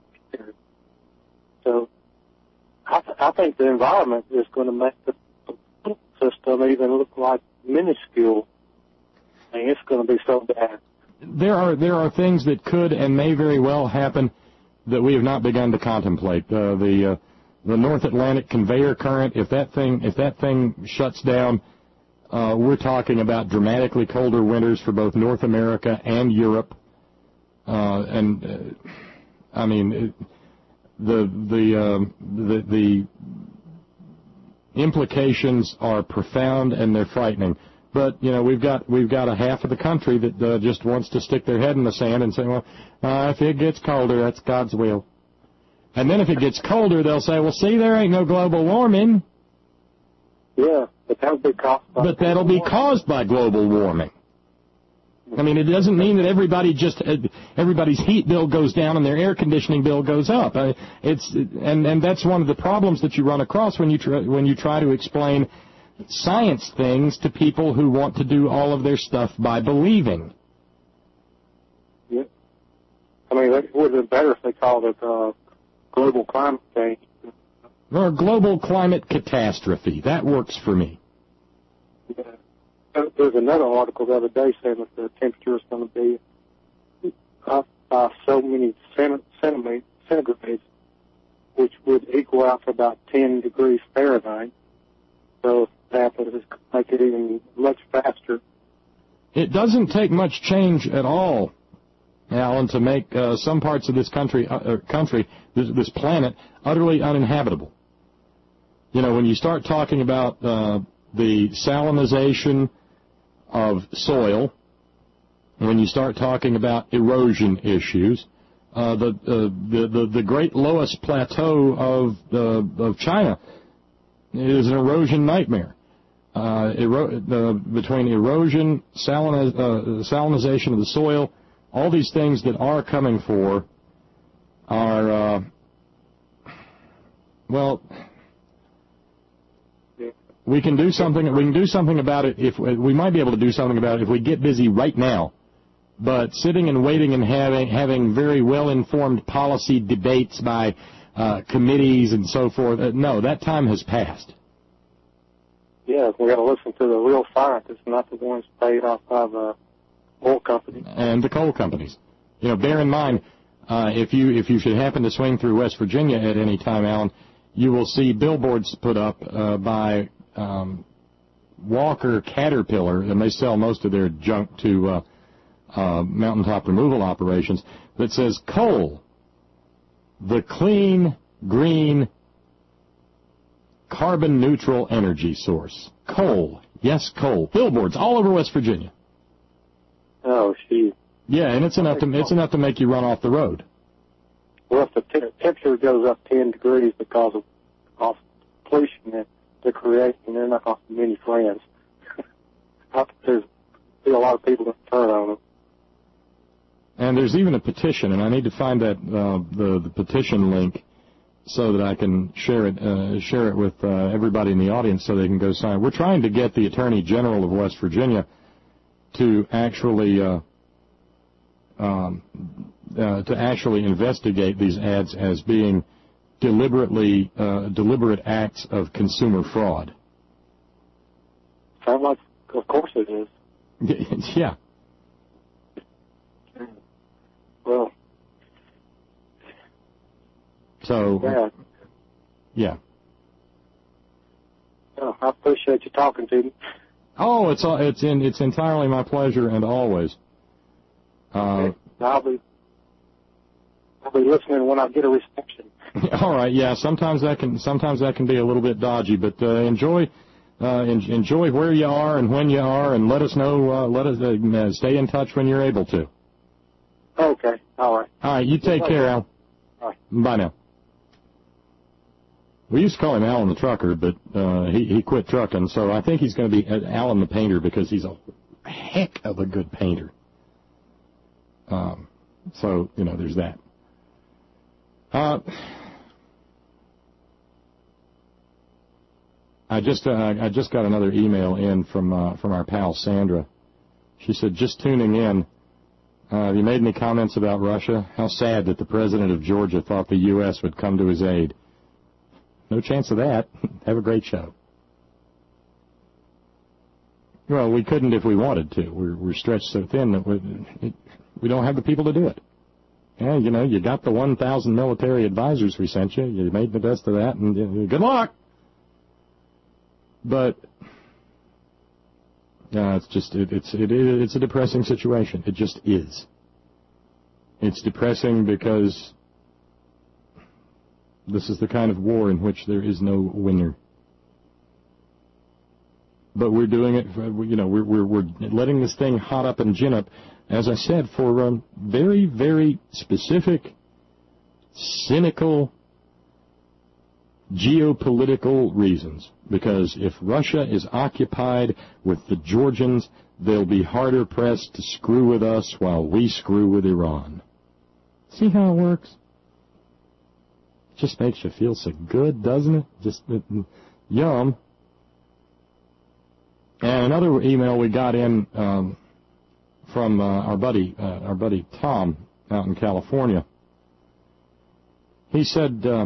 S8: so I, th- I think the environment is going to make the system even look like minuscule. I mean, it's going to be so bad.
S1: There are there are things that could and may very well happen that we have not begun to contemplate. Uh, the uh, the North Atlantic conveyor current, if that thing if that thing shuts down, uh, we're talking about dramatically colder winters for both North America and Europe. Uh, and uh, I mean, it, the the, um, the the implications are profound and they're frightening. But, you know, we've got we've got a half of the country that uh, just wants to stick their head in the sand and say, well, uh, if it gets colder, that's God's will. And then if it gets colder, they'll say, well, see, there ain't no global warming.
S8: Yeah, but that'll be caused by
S1: But that'll be caused by global warming. I mean, it doesn't mean that everybody just uh, everybody's heat bill goes down and their air conditioning bill goes up. Uh, it's and and that's one of the problems that you run across when you try, when you try to explain science things to people who want to do all of their stuff by believing.
S8: Yeah. I mean, it would have been better if they called it uh, global climate change.
S1: Or global climate catastrophe. That works for me.
S8: Yeah. There's another article the other day saying that the temperature is going to be up by so many centigrades, which would equal out to about ten degrees Fahrenheit. So if that happens, it's going to make it even much faster.
S1: It doesn't take much change at all, Alan, to make uh, some parts of this country, uh, country, this, this planet, utterly uninhabitable. You know, when you start talking about uh, the salinization of soil, when you start talking about erosion issues, uh, the, uh, the the the great lowest plateau of uh, of China is an erosion nightmare. Uh, ero- the, between erosion, saliniz- uh, salinization of the soil, all these things that are coming for are uh, well. We can do something. We can do something about it if we might be able to do something about it if we get busy right now. But sitting and waiting and having having very well-informed policy debates by uh, committees and so forth, uh, no, that time has passed.
S8: Yeah, we got to listen to the real scientists, not the ones paid off by the oil companies
S1: and the coal companies. You know, bear in mind, uh, if you if you should happen to swing through West Virginia at any time, Alan, you will see billboards put up uh, by Um, Walker Caterpillar, and they sell most of their junk to uh, uh, mountaintop removal operations, that says coal, the clean, green, carbon-neutral energy source. Coal. Yes, coal. Billboards all over West Virginia.
S8: Oh, gee.
S1: Yeah, and it's enough to it's enough to make you run off the road.
S8: Well, if the t- temperature goes up ten degrees because of, of pollution, then they're creating, they're not going to have many friends. I think there's be a lot of people that turn on them.
S1: And there's even a petition, and I need to find that uh, the the petition link so that I can share it uh, share it with uh, everybody in the audience so they can go sign. We're trying to get the Attorney General of West Virginia to actually uh, um, uh, to actually investigate these ads as being deliberately uh, deliberate acts of consumer fraud.
S8: Sounds like, of course it is.
S1: Yeah.
S8: Well.
S1: So.
S8: Yeah.
S1: Yeah.
S8: Oh, I appreciate you talking to me.
S1: Oh, it's it's in it's entirely my pleasure and always. Uh,
S8: okay. I'll be I'll be listening when I get a reception.
S1: All right, yeah. Sometimes that can sometimes that can be a little bit dodgy, but uh, enjoy uh, en- enjoy where you are and when you are, and let us know. Uh, let us uh, stay in touch when you're able to.
S8: Okay. All right.
S1: All right. You take
S8: Bye.
S1: care, Al.
S8: Bye.
S1: Bye now. We used to call him Alan the Trucker, but uh, he he quit trucking, so I think he's going to be Alan the Painter because he's a heck of a good painter. Um, so you know, there's that. Uh, I just uh, I just got another email in from uh, from our pal Sandra. She said, just tuning in. Uh, have you made any comments about Russia? How sad that the president of Georgia thought the U S would come to his aid. No chance of that. Have a great show. Well, we couldn't if we wanted to. We're, we're stretched so thin that we, we don't have the people to do it. Yeah, you know, you got the one thousand military advisors we sent you. You made the best of that, and uh, good luck. But no, it's just it, it's it, it's a depressing situation. It just is. It's depressing because this is the kind of war in which there is no winner. But we're doing it, for, you know, we're, we're we're letting this thing hot up and gin up, as I said, for um, very, very specific, cynical, geopolitical reasons. Because if Russia is occupied with the Georgians, they'll be harder pressed to screw with us while we screw with Iran. See how it works? It just makes you feel so good, doesn't it? Just uh, yum. And another email we got in um, from uh, our buddy, uh, our buddy Tom out in California. He said, uh,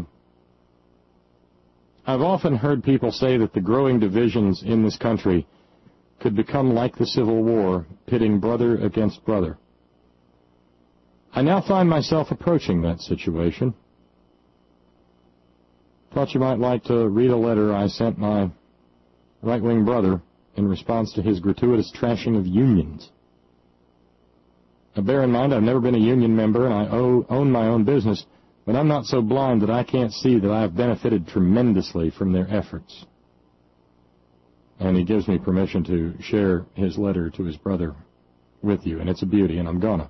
S1: I've often heard people say that the growing divisions in this country could become like the Civil War, pitting brother against brother. I now find myself approaching that situation. Thought you might like to read a letter I sent my right-wing brother in response to his gratuitous trashing of unions. Now, bear in mind, I've never been a union member, and I owe, own my own business, but I'm not so blind that I can't see that I have benefited tremendously from their efforts. And he gives me permission to share his letter to his brother with you, and it's a beauty, and I'm gonna.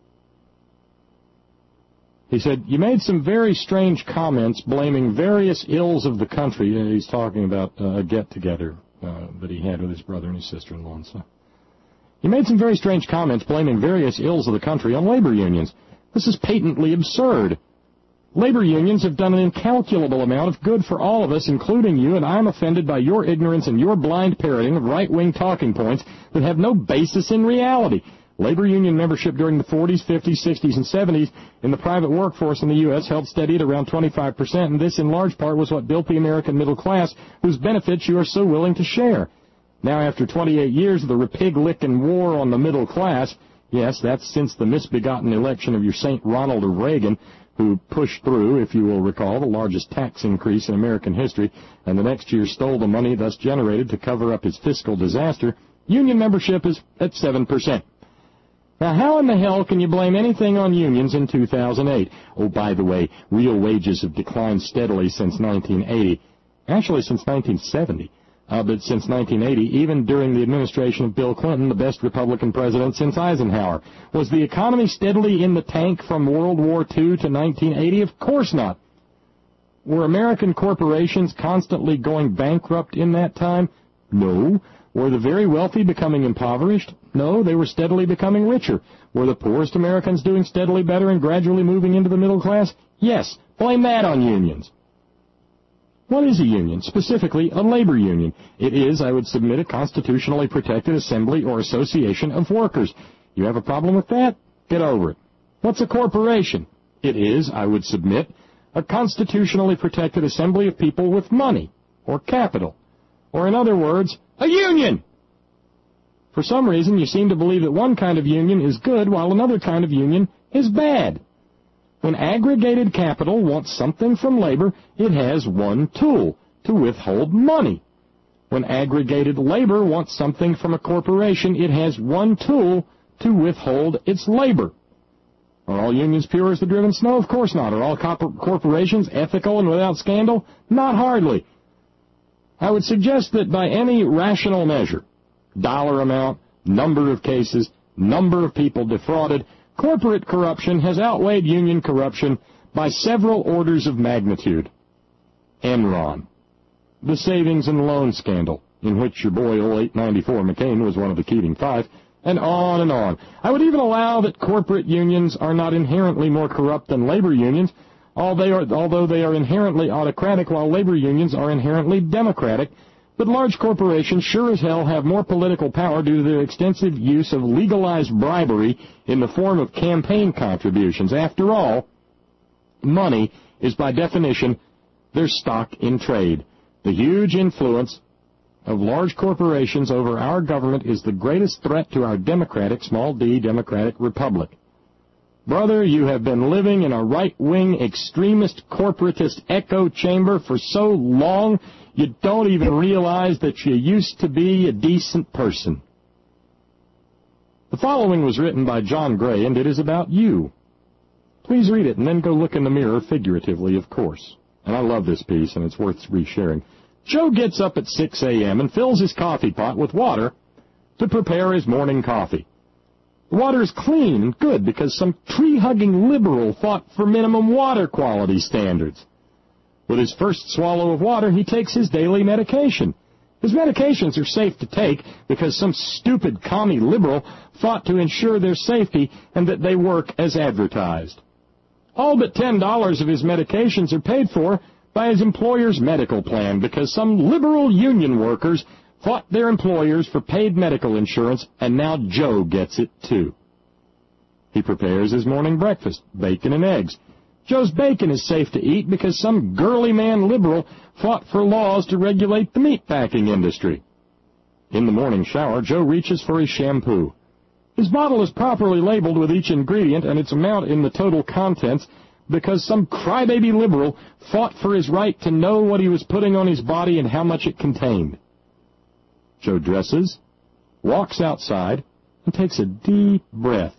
S1: He said, you made some very strange comments blaming various ills of the country. He's talking about uh, a get-together Uh, that he had with his brother and his sister-in-law and stuff. He made some very strange comments blaming various ills of the country on labor unions. This is patently absurd. Labor unions have done an incalculable amount of good for all of us, including you, and I'm offended by your ignorance and your blind parroting of right-wing talking points that have no basis in reality. Labor union membership during the forties, fifties, sixties, and seventies in the private workforce in the U S held steady at around twenty-five percent, and this in large part was what built the American middle class, whose benefits you are so willing to share. Now, after twenty-eight years of the rapig-licking war on the middle class, yes, that's since the misbegotten election of your Saint Ronald Reagan, who pushed through, if you will recall, the largest tax increase in American history, and the next year stole the money thus generated to cover up his fiscal disaster, union membership is at seven percent. Now, how in the hell can you blame anything on unions in two thousand eight? Oh, by the way, real wages have declined steadily since nineteen eighty. Actually, since nineteen seventy. Uh, but since nineteen eighty, even during the administration of Bill Clinton, the best Republican president since Eisenhower. Was the economy steadily in the tank from World War Two to nineteen eighty? Of course not. Were American corporations constantly going bankrupt in that time? No. Were the very wealthy becoming impoverished? No, they were steadily becoming richer. Were the poorest Americans doing steadily better and gradually moving into the middle class? Yes. Blame that on unions. What is a union? Specifically, a labor union. It is, I would submit, a constitutionally protected assembly or association of workers. You have a problem with that? Get over it. What's a corporation? It is, I would submit, a constitutionally protected assembly of people with money or capital. Or in other words, a union! For some reason, you seem to believe that one kind of union is good while another kind of union is bad. When aggregated capital wants something from labor, it has one tool, to withhold money. When aggregated labor wants something from a corporation, it has one tool, to withhold its labor. Are all unions pure as the driven snow? Of course not. Are all corporations ethical and without scandal? Not hardly. I would suggest that by any rational measure, dollar amount, number of cases, number of people defrauded, corporate corruption has outweighed union corruption by several orders of magnitude. Enron, the savings and loan scandal, in which your boy oh eight ninety-four McCain was one of the Keating Five, and on and on. I would even allow that corporate unions are not inherently more corrupt than labor unions, although they are inherently autocratic while labor unions are inherently democratic, but large corporations sure as hell have more political power due to their extensive use of legalized bribery in the form of campaign contributions. After all, money is by definition their stock in trade. The huge influence of large corporations over our government is the greatest threat to our democratic, small d, democratic republic. Brother, you have been living in a right-wing, extremist, corporatist echo chamber for so long, you don't even realize that you used to be a decent person. The following was written by John Gray, and it is about you. Please read it, and then go look in the mirror, figuratively, of course. And I love this piece, and it's worth resharing. Joe gets up at six a.m. and fills his coffee pot with water to prepare his morning coffee. The water is clean and good because some tree-hugging liberal fought for minimum water quality standards. With his first swallow of water, he takes his daily medication. His medications are safe to take because some stupid commie liberal fought to ensure their safety and that they work as advertised. All but ten dollars of his medications are paid for by his employer's medical plan because some liberal union workers fought their employers for paid medical insurance, and now Joe gets it too. He prepares his morning breakfast, bacon and eggs. Joe's bacon is safe to eat because some girly man liberal fought for laws to regulate the meatpacking industry. In the morning shower, Joe reaches for his shampoo. His bottle is properly labeled with each ingredient and its amount in the total contents because some crybaby liberal fought for his right to know what he was putting on his body and how much it contained. Joe dresses, walks outside, and takes a deep breath.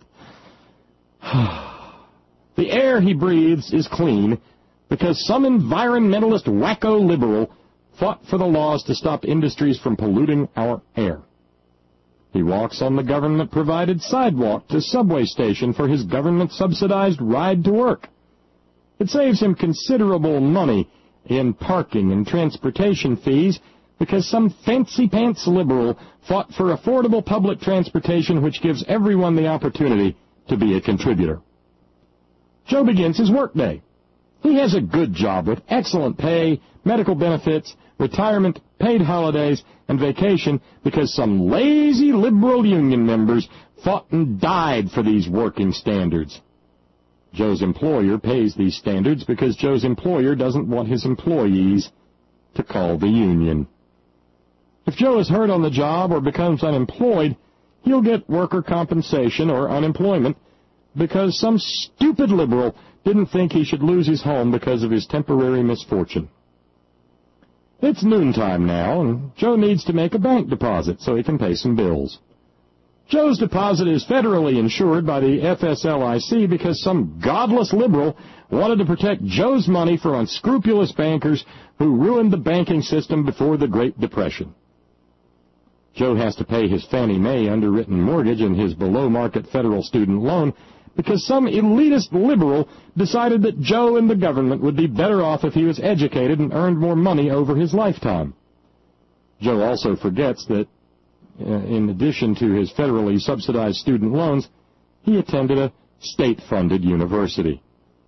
S1: The air he breathes is clean because some environmentalist wacko liberal fought for the laws to stop industries from polluting our air. He walks on the government-provided sidewalk to subway station for his government-subsidized ride to work. It saves him considerable money in parking and transportation fees because some fancy-pants liberal fought for affordable public transportation which gives everyone the opportunity to be a contributor. Joe begins his workday. He has a good job with excellent pay, medical benefits, retirement, paid holidays, and vacation because some lazy liberal union members fought and died for these working standards. Joe's employer pays these standards because Joe's employer doesn't want his employees to call the union. If Joe is hurt on the job or becomes unemployed, he'll get worker compensation or unemployment because some stupid liberal didn't think he should lose his home because of his temporary misfortune. It's noontime now, and Joe needs to make a bank deposit so he can pay some bills. Joe's deposit is federally insured by the F S L I C because some godless liberal wanted to protect Joe's money for unscrupulous bankers who ruined the banking system before the Great Depression. Joe has to pay his Fannie Mae underwritten mortgage and his below-market federal student loan because some elitist liberal decided that Joe and the government would be better off if he was educated and earned more money over his lifetime. Joe also forgets that, uh, in addition to his federally subsidized student loans, he attended a state-funded university.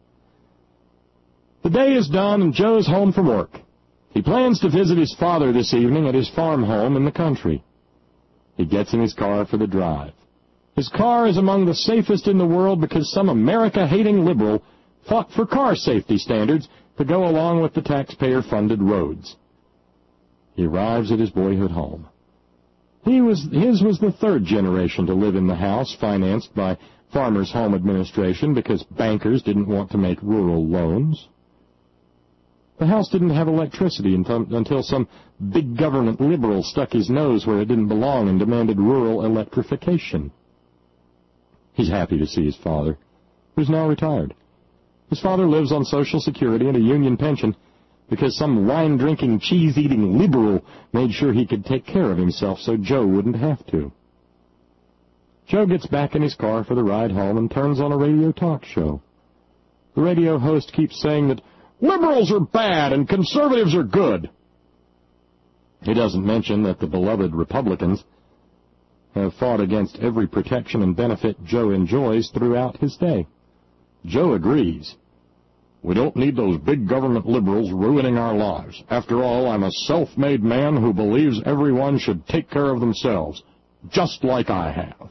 S1: The day is done and Joe's home from work. He plans to visit his father this evening at his farm home in the country. He gets in his car for the drive. His car is among the safest in the world because some America-hating liberal fought for car safety standards to go along with the taxpayer-funded roads. He arrives at his boyhood home. He was, his was the third generation to live in the house financed by Farmers Home Administration because bankers didn't want to make rural loans. The house didn't have electricity until, until some big government liberal stuck his nose where it didn't belong and demanded rural electrification. He's happy to see his father, who's now retired. His father lives on Social Security and a union pension because some wine-drinking, cheese-eating liberal made sure he could take care of himself so Joe wouldn't have to. Joe gets back in his car for the ride home and turns on a radio talk show. The radio host keeps saying that liberals are bad and conservatives are good. He doesn't mention that the beloved Republicans have fought against every protection and benefit Joe enjoys throughout his day. Joe agrees. We don't need those big government liberals ruining our lives. After all, I'm a self-made man who believes everyone should take care of themselves, just like I have.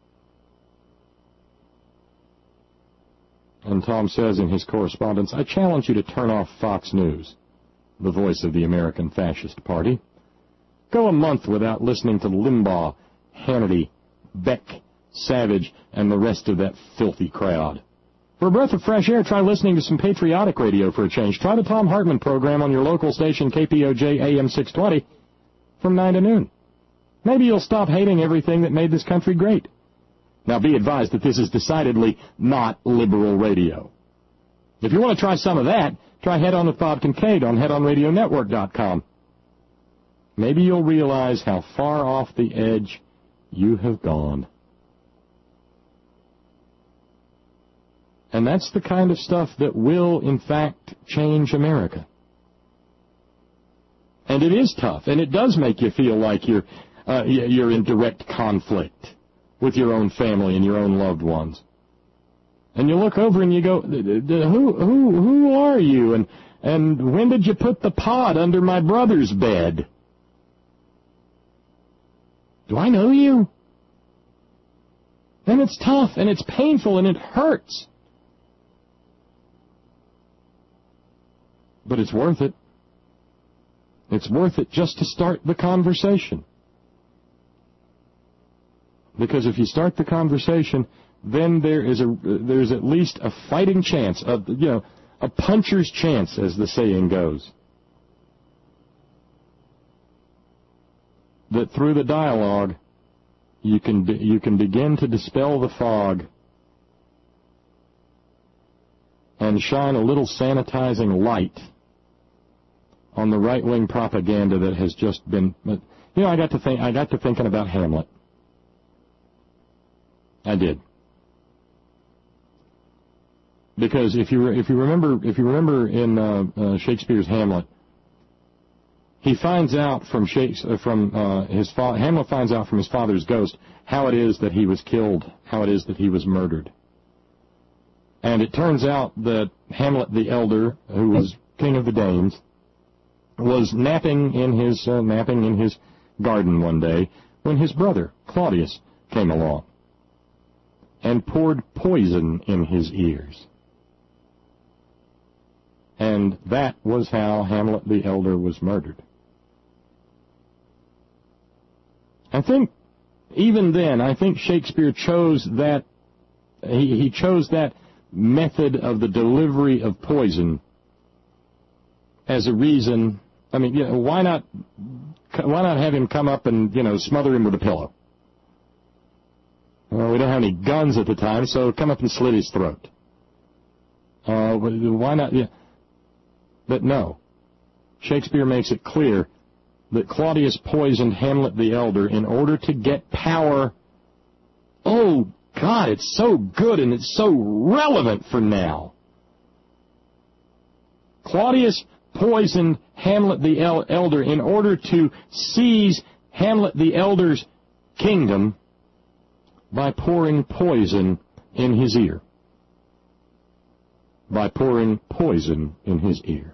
S1: And Tom says in his correspondence, I challenge you to turn off Fox News, the voice of the American Fascist Party. Go a month without listening to Limbaugh, Hannity, Beck, Savage, and the rest of that filthy crowd. For a breath of fresh air, try listening to some patriotic radio for a change. Try the Tom Hartman program on your local station, K P O J A M six twenty, from nine to noon. Maybe you'll stop hating everything that made this country great. Now, be advised that this is decidedly not liberal radio. If you want to try some of that, try Head On with Bob Kincaid on head on radio network dot com. Maybe you'll realize how far off the edge you have gone. And that's the kind of stuff that will, in fact, change America. And it is tough, and it does make you feel like you're uh, you're in direct conflict with your own family and your own loved ones. And you look over and you go, who who who are you? And and when did you put the pot under my brother's bed? Do I know you? And it's tough, and it's painful, and it hurts. But it's worth it. It's worth it just to start the conversation. Because if you start the conversation, then there is a there's at least a fighting chance, of you know, a puncher's chance, as the saying goes, that through the dialogue you can you can begin to dispel the fog and shine a little sanitizing light on the right-wing propaganda that has just been. You know, I got to think. I got to thinking about Hamlet. I did, because if you if you remember if you remember in uh, uh, Shakespeare's Hamlet, he finds out from Shakespeare, from uh, his fa- Hamlet finds out from his father's ghost how it is that he was killed, how it is that he was murdered, and it turns out that Hamlet the Elder, who was king of the Danes, was napping in his uh, napping in his garden one day when his brother Claudius came along and poured poison in his ears. And that was how Hamlet the Elder was murdered. I think, even then, I think Shakespeare chose that, he, he chose that method of the delivery of poison as a reason. I mean, you know, why not, why not have him come up and, you know, smother him with a pillow? Well, we don't have any guns at the time, so come up and slit his throat. Uh, why not? Yeah. But no. Shakespeare makes it clear that Claudius poisoned Hamlet the Elder in order to get power. Oh, God, it's so good and it's so relevant for now. Claudius poisoned Hamlet the El- Elder in order to seize Hamlet the Elder's kingdom by pouring poison in his ear. By pouring poison in his ear.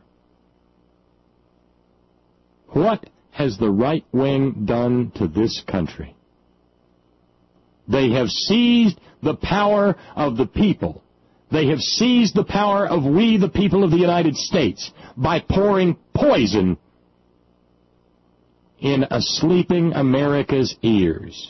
S1: What has the right wing done to this country? They have seized the power of the people. They have seized the power of we, the people of the United States, by pouring poison in a sleeping America's ears.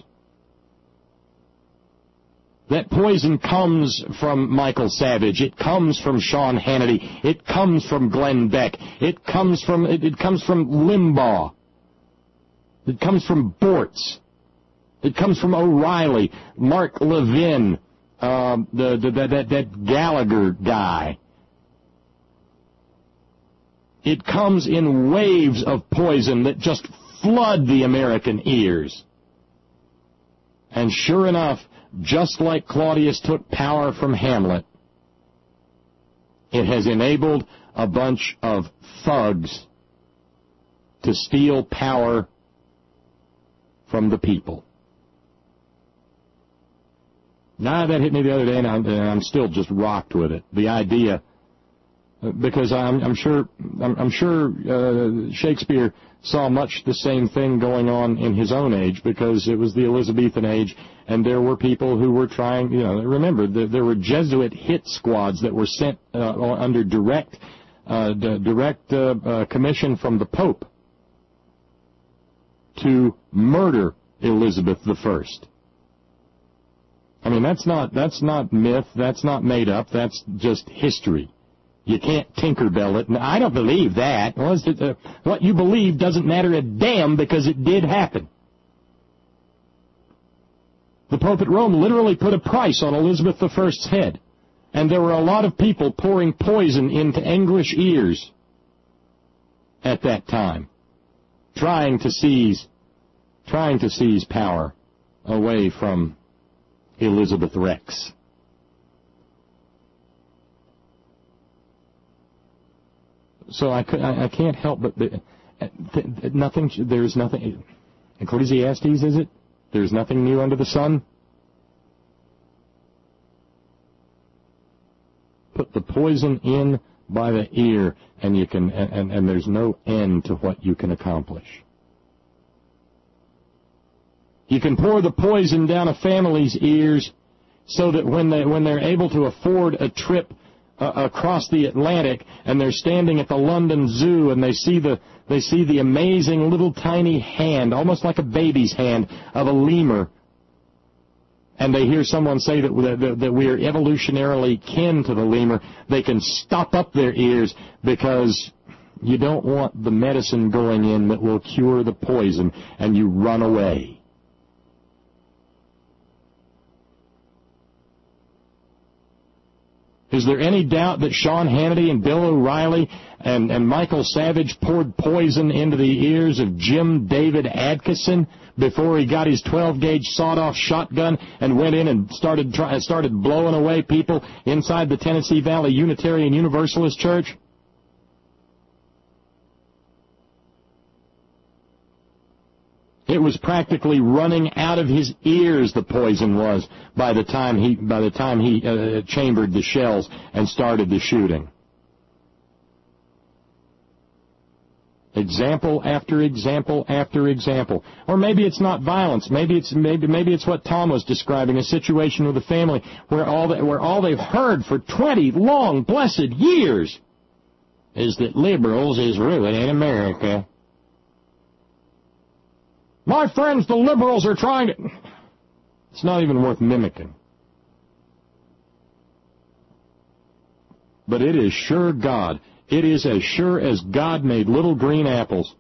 S1: That poison comes from Michael Savage. It comes from Sean Hannity. It comes from Glenn Beck. It comes from it, it comes from Limbaugh. It comes from Bortz. It comes from O'Reilly, Mark Levin, um, the, the, the that that Gallagher guy. It comes in waves of poison that just flood the American ears. And sure enough, just like Claudius took power from Hamlet, it has enabled a bunch of thugs to steal power from the people. Now, that hit me the other day, and I'm, and I'm still just rocked with it. The idea because I'm, I'm sure I'm, I'm sure uh, Shakespeare saw much the same thing going on in his own age, because it was the Elizabethan age, and there were people who were trying. You know, remember the, there were Jesuit hit squads that were sent uh, under direct uh, d- direct uh, uh, commission from the Pope to murder Elizabeth the First. I mean, that's not that's not myth. That's not made up. That's just history. You can't Tinkerbell it. I don't believe that. Well, it, uh, what you believe doesn't matter a damn, because it did happen. The Pope at Rome literally put a price on Elizabeth the First's head, and there were a lot of people pouring poison into English ears at that time, trying to seize, trying to seize power away from Elizabeth Rex. So I, could, I, I can't help but the, th- th- nothing. There's nothing. Ecclesiastes, is it? There's nothing new under the sun. Put the poison in by the ear, and you can, and, and, and there's no end to what you can accomplish. You can pour the poison down a family's ears, so that when they when they're able to afford a trip Uh, across the Atlantic, and they're standing at the London Zoo, and they see the they see the amazing little tiny hand, almost like a baby's hand, of a lemur, and they hear someone say that that, that we are evolutionarily kin to the lemur, they can stop up their ears, because you don't want the medicine going in that will cure the poison, and you run away. Is there any doubt that Sean Hannity and Bill O'Reilly and, and Michael Savage poured poison into the ears of Jim David Adkison before he got his twelve gauge sawed-off shotgun and went in and started try, started blowing away people inside the Tennessee Valley Unitarian Universalist Church? It was practically running out of his ears, the poison was, by the time he by the time he uh, chambered the shells and started the shooting. Example after example after example. Or maybe it's not violence. Maybe it's maybe maybe it's what Tom was describing, a situation with a family where all the, where all they've heard for twenty long blessed years is that liberals is ruining America. My friends, the liberals are trying to... It's not even worth mimicking. But it is sure God. It is as sure as God made little green apples.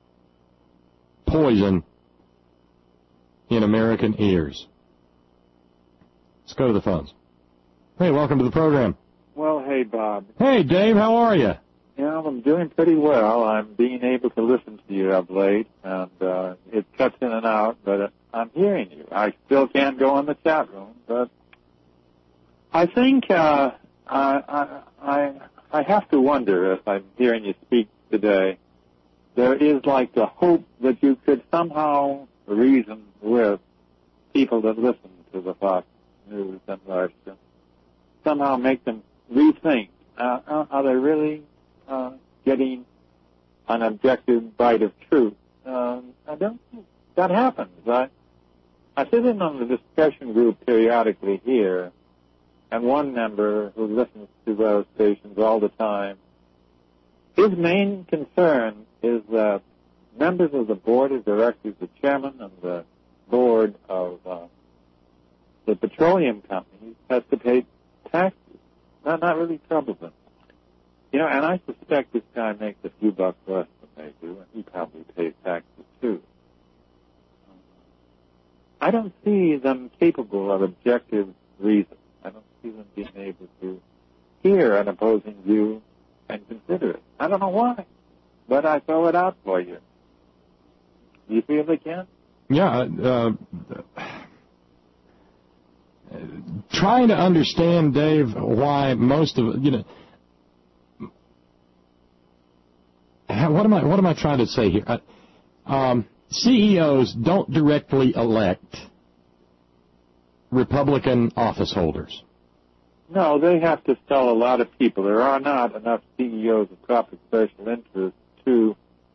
S1: Poison in American ears. Let's go to the phones. Hey, welcome to the program.
S9: Well, hey, Bob.
S1: Hey, Dave, how are you?
S9: Yeah, I'm doing pretty well. I'm being able to listen to you of late, and uh, it cuts in and out, but uh, I'm hearing you. I still can't go in the chat room, but I think uh, I, I I have to wonder, as I'm hearing you speak today, there is like the hope that you could somehow reason with people that listen to the Fox News and Larson, somehow make them rethink. Uh, are they really Uh, getting an objective bite of truth? Um, I don't think that happens. I, I sit in on the discussion group periodically here, and one member who listens to those stations all the time, his main concern is that members of the board of directors, the chairman and the board of uh, the petroleum companies, has to pay taxes. That not really troubles him. You know, and I suspect this guy makes a few bucks less than they do, and he probably pays taxes too. I don't see them capable of objective reason. I don't see them being able to hear an opposing view and consider it. I don't know why, but I throw it out for you. Do you feel they can?
S1: Yeah, uh, trying to understand, Dave, why most of, you know, What am I? What am I trying to say here? Uh, um, C E Os don't directly elect Republican office holders.
S9: No, they have to sell a lot of people. There are not enough C E Os of corporate special interests to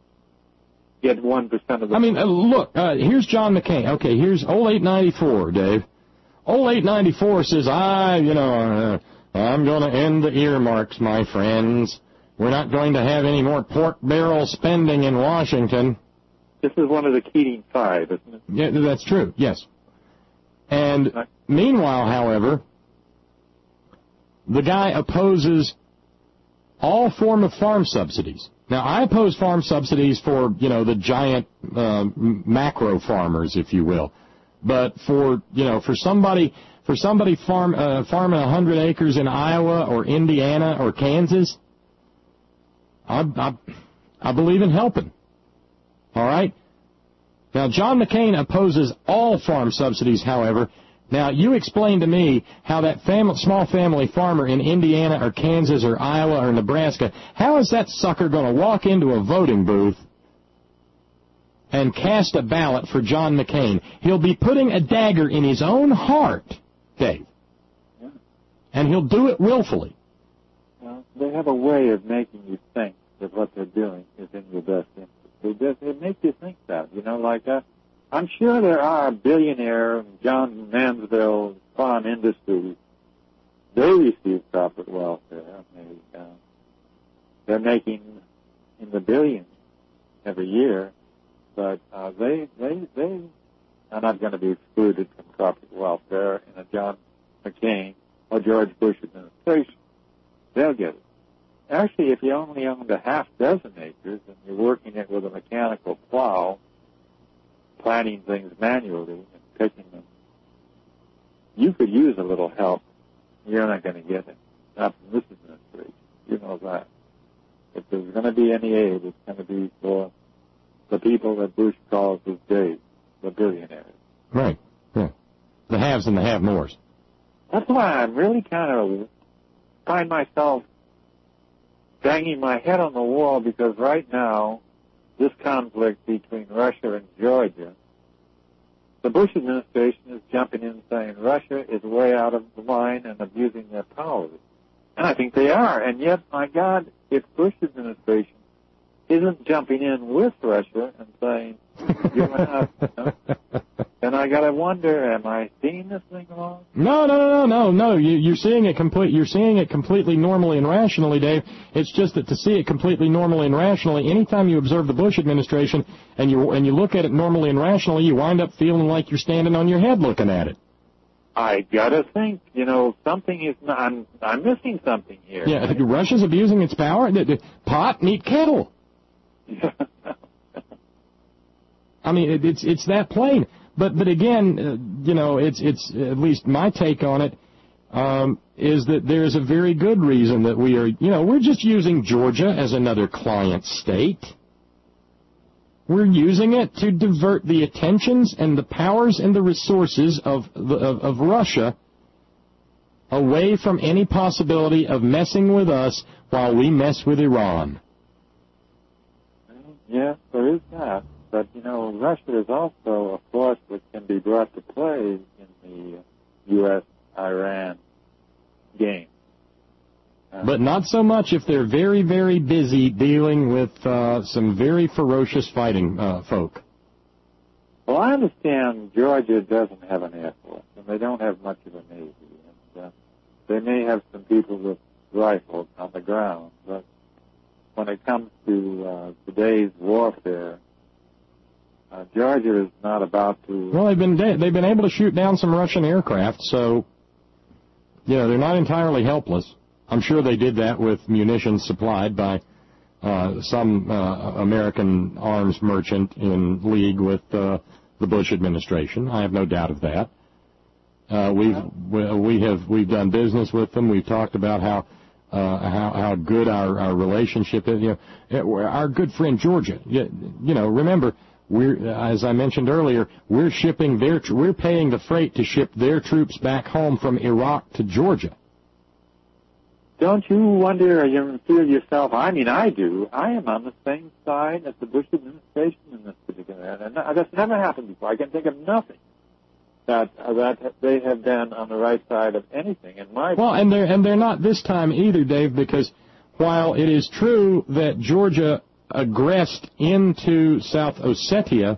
S9: get one percent of the...
S1: I mean, uh, look, uh, here's John McCain. Okay, here's old eight ninety-four, Dave. Old eight ninety-four says, I, you know, uh, I'm going to end the earmarks, my friends. We're not going to have any more pork barrel spending in Washington.
S9: This is one of the Keating Five, isn't it?
S1: Yeah, that's true, yes. And meanwhile, however, the guy opposes all form of farm subsidies. Now, I oppose farm subsidies for, you know, the giant uh, macro farmers, if you will. But for, you know, for somebody for somebody farm uh, farming one hundred acres in Iowa or Indiana or Kansas, I, I, I believe in helping. All right? Now, John McCain opposes all farm subsidies, however. Now, you explain to me how that fam- small family farmer in Indiana or Kansas or Iowa or Nebraska, how is that sucker going to walk into a voting booth and cast a ballot for John McCain? He'll be putting a dagger in his own heart, Dave.
S9: Yeah.
S1: And he'll do it willfully.
S9: Well, they have a way of making you think that what they're doing is in your best interest. They just, it makes you think that, you know, like that. I'm sure there are billionaire John Mansville farm industries. They receive corporate welfare. They, uh, they're making in the billions every year, but uh, they they they are not going to be excluded from corporate welfare in a John McCain or George Bush administration. They'll get it. Actually, if you only owned a half dozen acres and you're working it with a mechanical plow, planting things manually and picking them, you could use a little help. You're not going to get it. Not from this administration. You know that. If there's going to be any aid, it's going to be for the people that Bush calls his days, the billionaires.
S1: Right. Yeah. The haves and the have-mores.
S9: That's why I'm really kind of find myself banging my head on the wall, because right now, this conflict between Russia and Georgia, the Bush administration is jumping in saying Russia is way out of the line and abusing their powers. And I think they are. And yet, my God, if Bush administration isn't jumping in with Russia and saying, you're not, you know, then I got to wonder, am I seeing this thing wrong?
S1: No, no, no, no, no. You, you're seeing it complete. You're seeing it completely normally and rationally, Dave. It's just that to see it completely normally and rationally, anytime you observe the Bush administration and you and you look at it normally and rationally, you wind up feeling like you're standing on your head looking at it.
S9: I gotta think, you know, something is not, I'm I'm missing something here.
S1: Yeah, right? Russia's abusing its power. Pot, meet kettle. I mean, it, it's it's that plain. But but again, uh, you know, it's it's at least my take on it um, is that there's a very good reason that we are, you know, we're just using Georgia as another client state. We're using it to divert the attentions and the powers and the resources of the, of, of Russia away from any possibility of messing with us while we mess with Iran.
S9: Yeah, there is that. But, you know, Russia is also a force that can be brought to play in the U S Iran game. Uh,
S1: but not so much if they're very, very busy dealing with uh, some very ferocious fighting uh, folk.
S9: Well, I understand Georgia doesn't have an air force, and they don't have much of a navy. And, uh, they may have some people with rifles on the ground, but when it comes to uh, today's warfare, Uh, Georgia is not about to...
S1: Well, they've been de- they've been able to shoot down some Russian aircraft, so, you know, they're not entirely helpless. I'm sure they did that with munitions supplied by uh, some uh, American arms merchant in league with uh, the Bush administration. I have no doubt of that. Uh, we've we have we've done business with them. We've talked about how uh, how how good our, our relationship is. You know, our good friend Georgia. You, you know, remember. We're, as I mentioned earlier, we're shipping their, we're paying the freight to ship their troops back home from Iraq to Georgia.
S9: Don't you wonder, or you feel yourself, I mean, I do, I am on the same side as the Bush administration in this particular area. And that's never happened before. I can think of nothing that uh, that they have been on the right side of anything. In my
S1: well, and they're and they're not this time either, Dave, because while it is true that Georgia aggressed into South Ossetia,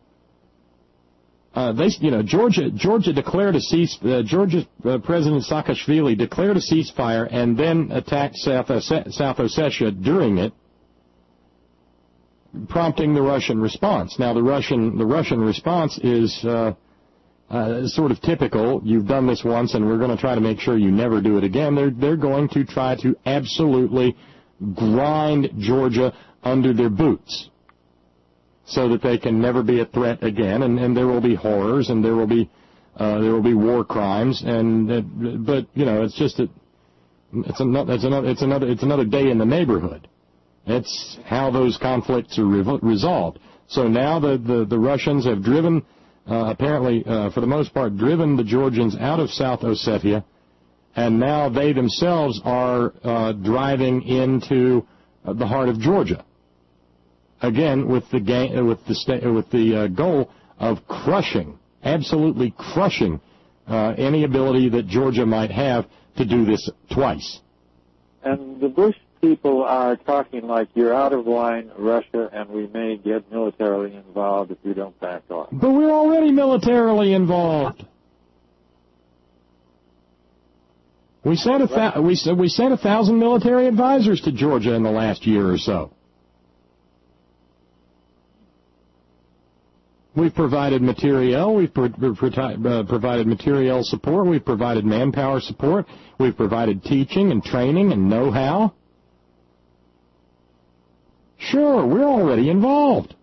S1: uh, they you know Georgia Georgia declared a cease. Uh, Georgia uh, President Saakashvili declared a ceasefire and then attacked South Osset- South Ossetia during it, prompting the Russian response. Now, the Russian the Russian response is uh, uh, sort of typical. You've done this once, and we're going to try to make sure you never do it again. They're they're going to try to absolutely grind Georgia under their boots, so that they can never be a threat again, and, and there will be horrors, and there will be uh, there will be war crimes, and uh, but you know it's just a, it's another it's another it's another it's another day in the neighborhood. It's how those conflicts are re- resolved. So now the, the, the Russians have driven, uh, apparently, uh, for the most part, driven the Georgians out of South Ossetia, and now they themselves are uh, driving into uh, the heart of Georgia. Again, with the ga- with the sta- with the uh, goal of crushing, absolutely crushing, uh, any ability that Georgia might have to do this twice.
S9: And the Bush people are talking like you're out of line, Russia, and we may get militarily involved if you don't back off.
S1: But we're already militarily involved. We sent a th- we we sent a thousand military advisors to Georgia in the last year or so. We've provided materiel. We've pro- pro- uh, provided materiel support. We've provided manpower support. We've provided teaching and training and know-how. Sure, we're already involved.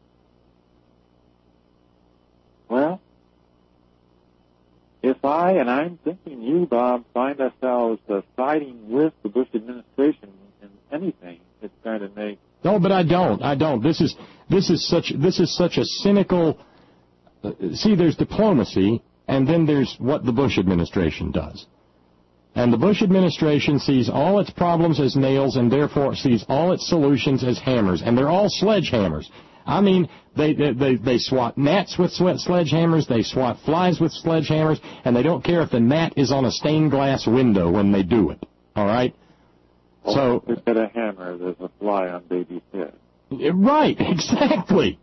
S9: Well, if I, and I'm thinking you, Bob, find ourselves uh, siding with the Bush administration in anything, it's going to make...
S1: No, but I don't. I don't. This is this is such this is such a cynical... Uh, see, there's diplomacy, and then there's what the Bush administration does. And the Bush administration sees all its problems as nails and therefore sees all its solutions as hammers. And they're all sledgehammers. I mean, they they, they, they swat gnats with sledgehammers, they swat flies with sledgehammers, and they don't care if the gnat is on a stained glass window when they do it. All right?
S9: Well,
S1: so
S9: if you get a hammer, there's a fly on baby's head.
S1: Right, exactly.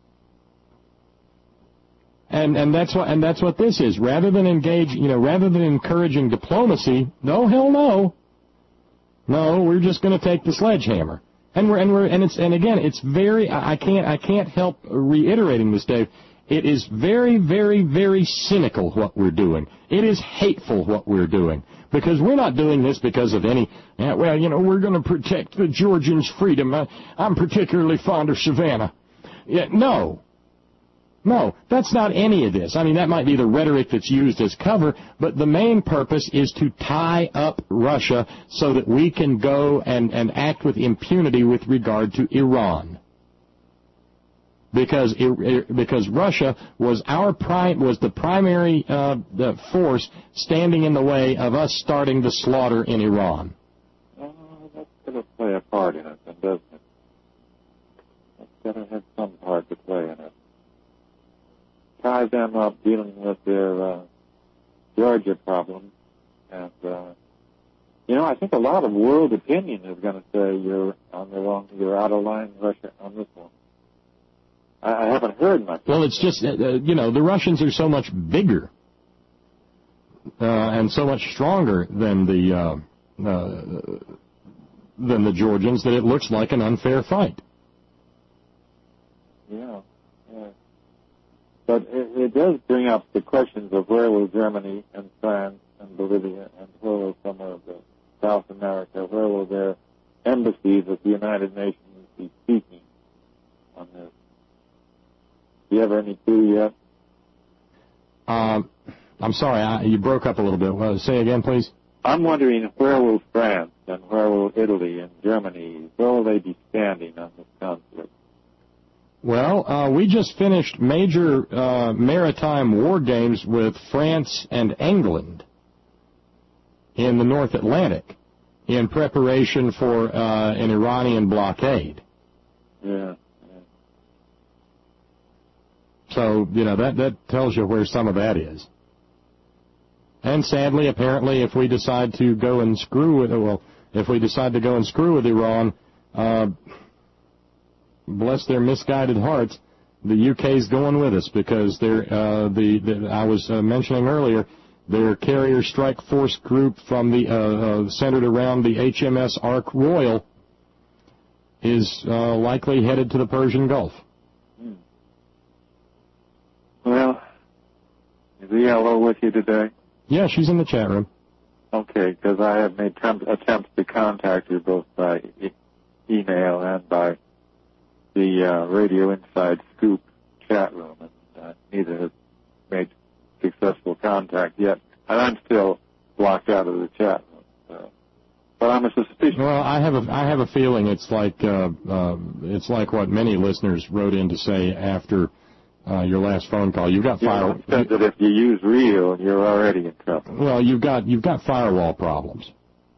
S1: And and that's what and that's what this is. Rather than engage, you know, rather than encouraging diplomacy, no, hell no, no, we're just going to take the sledgehammer. And we're and we're and it's and again, it's very. I can't I can't help reiterating this, Dave. It is very, very, very cynical what we're doing. It is hateful what we're doing because we're not doing this because of any. Yeah, well, you know, we're going to protect the Georgians' freedom. I, I'm particularly fond of Savannah. Yeah, no. No, that's not any of this. I mean, that might be the rhetoric that's used as cover, but the main purpose is to tie up Russia so that we can go and, and act with impunity with regard to Iran. Because because Russia was our prime was the primary uh, the force standing in the way of us starting the slaughter in Iran.
S9: Oh, that's going to play a part in it, then, doesn't it? That's going to have some part to play in it. Tie them up dealing with their uh, Georgia problems, and uh, you know, I think a lot of world opinion is going to say you're on the wrong, you're out of line, Russia, on this one. I, I haven't heard much.
S1: Well, it's just uh, you know, the Russians are so much bigger uh, and so much stronger than the uh, uh, than the Georgians that it looks like an unfair fight.
S9: Yeah. But it, it does bring up the questions of where will Germany and France and Bolivia and where will some of the South America, where will their embassies at the United Nations be speaking on this? Do you have any clue yet?
S1: Um, I'm sorry, I, you broke up a little bit. Well, say again, please.
S9: I'm wondering where will France and where will Italy and Germany, where will they be standing on this conflict?
S1: Well, uh, we just finished major uh, maritime war games with France and England in the North Atlantic in preparation for uh, an Iranian blockade.
S9: Yeah. yeah.
S1: So, you know, that, that tells you where some of that is. And sadly, apparently, if we decide to go and screw with, well, if we decide to go and screw with Iran, uh, bless their misguided hearts, the U K's going with us because they're, uh, the, the I was uh, mentioning earlier, their carrier strike force group from the, uh, uh, centered around the H M S Ark Royal is uh, likely headed to the Persian Gulf.
S9: Well, is E L O with you today?
S1: Yeah, she's in the chat room.
S9: Okay, because I have made tem- attempts to contact her both by e- email and by the uh, Radio Inside Scoop chat room, and uh, neither has made successful contact yet. And I'm still blocked out of the chat room. So. But I'm a suspicion.
S1: Well, I have a I have a feeling it's like uh, uh, it's like what many listeners wrote in to say after. Uh, your last phone call. You've got fire.
S9: You said that if you use Rio, you're already in trouble.
S1: Well, you've got you've got firewall problems,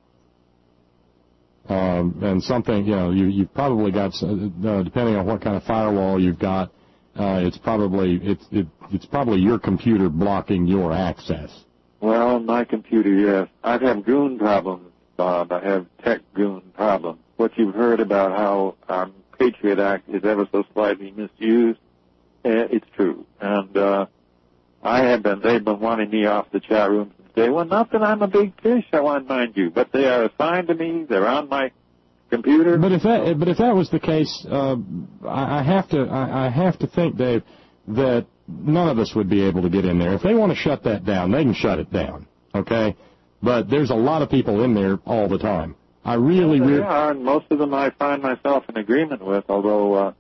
S1: um, and something you know you you've probably got uh, depending on what kind of firewall you've got, uh, it's probably it's it, it's probably your computer blocking your access.
S9: Well, my computer, yes. I have goon problems, Bob. I have tech goon problems. What you've heard about how our Patriot Act is ever so slightly misused. It's true, and uh, I have been. They've been wanting me off the chat room since day one. Not that I'm a big fish, I want to mind you, but they are assigned to me. They're on my computer.
S1: But if that, but if that was the case, uh, I, I have to, I, I have to think, Dave, that none of us would be able to get in there. If they want to shut that down, they can shut it down. Okay, but there's a lot of people in there all the time. I really,
S9: well, they
S1: really
S9: are, and most of them I find myself in agreement with, although. Uh,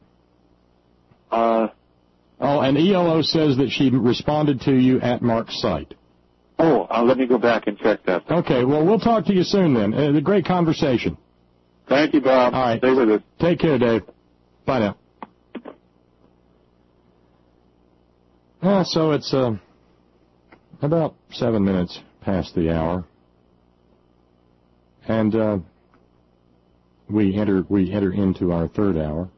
S9: Uh,
S1: oh, and E L O says that she responded to you at Mark's site.
S9: Oh, uh, let me go back and check that.
S1: Okay, well, we'll talk to you soon then. Uh, a great conversation.
S9: Thank you, Bob.
S1: All right.
S9: Stay with us.
S1: Take care, Dave. Bye now. Uh, so it's uh, about seven minutes past the hour. And uh, we enter we enter into our third hour.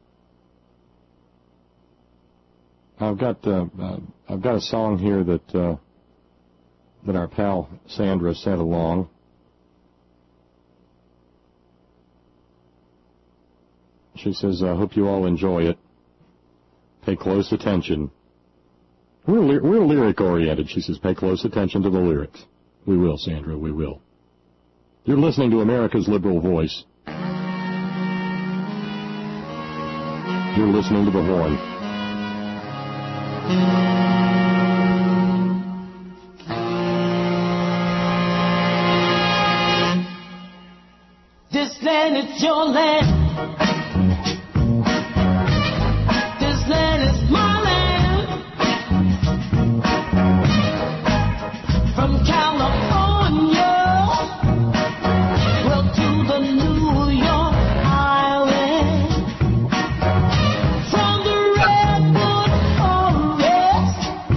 S1: I've got uh, uh, I've got a song here that uh, that our pal Sandra sent along. She says, "I hope you all enjoy it. Pay close attention." We're ly- we're lyric oriented. She says, "Pay close attention to the lyrics." We will, Sandra. We will. You're listening to America's Liberal Voice. You're listening to the Horn.
S3: This land is your land. This land is my land. From California, well, to the New York Island. From the Redwood Forest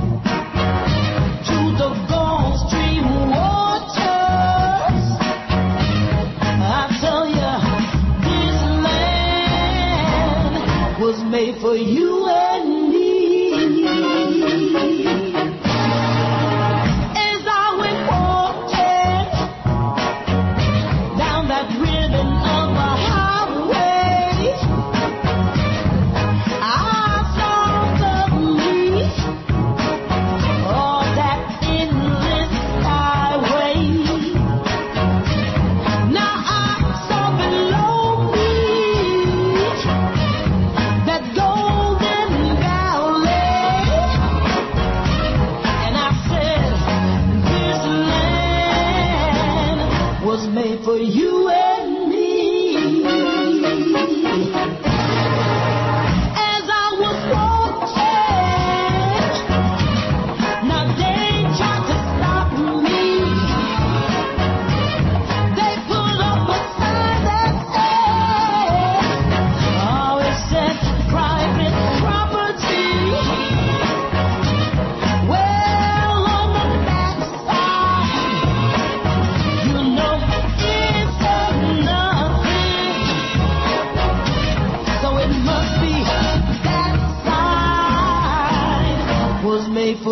S3: to the Gulf Stream waters. I tell you, this land was made for you and me. As I went walking down that ribbon of the highway, I saw suddenly all that endless skyway. Now I saw below me that golden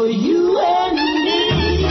S3: for you and me.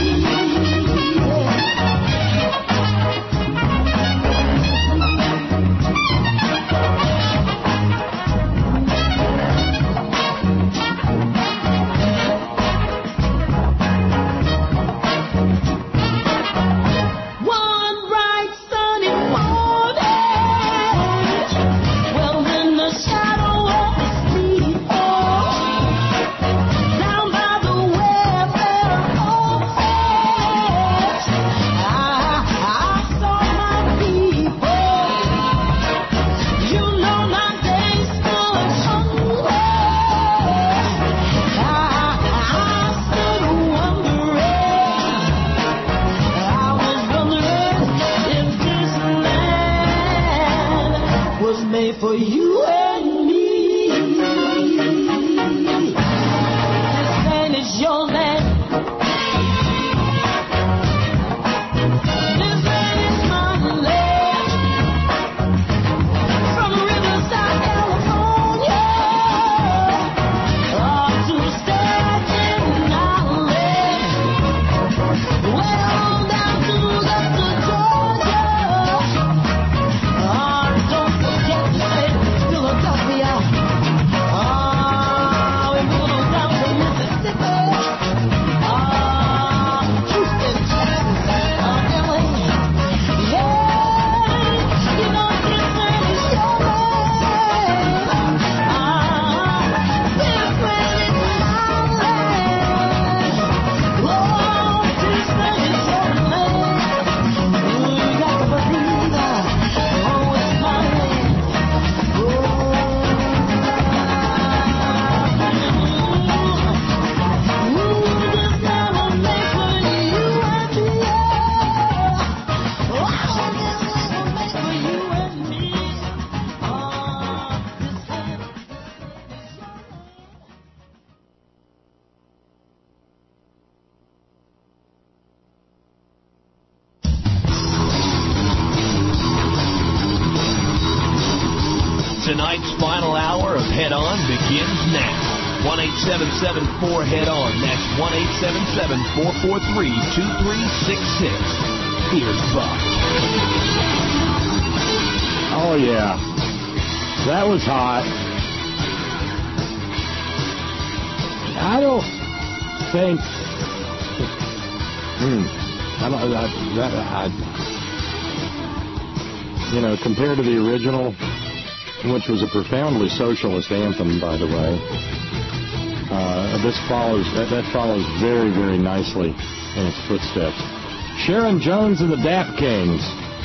S3: For you and me, this land is your land. This land is my land. From Riverside, California, up to Staten Island, way on down to Augusta, Georgia. Oh, don't forget to say Philadelphia. Oh, we move on down to Mississippi. Oh, Houston, Texas, oh, L A. Yeah, you know this land is your land. Ah, this land is my land. Oh, this land is your land. Ooh, you got to believe that. Oh, it's my land.
S7: Tonight's final hour of Head On begins now. one eight seven seven four head on. That's one eight seven seven four four three two three six six. Here's Buck.
S1: Oh, yeah. That was hot. I don't think... Hmm. I don't... I, that, I, you know, compared to the original, which was a profoundly socialist anthem, by the way, uh, this follows... That, that follows very, very nicely in its footsteps. Sharon Jones and the Dap Kings.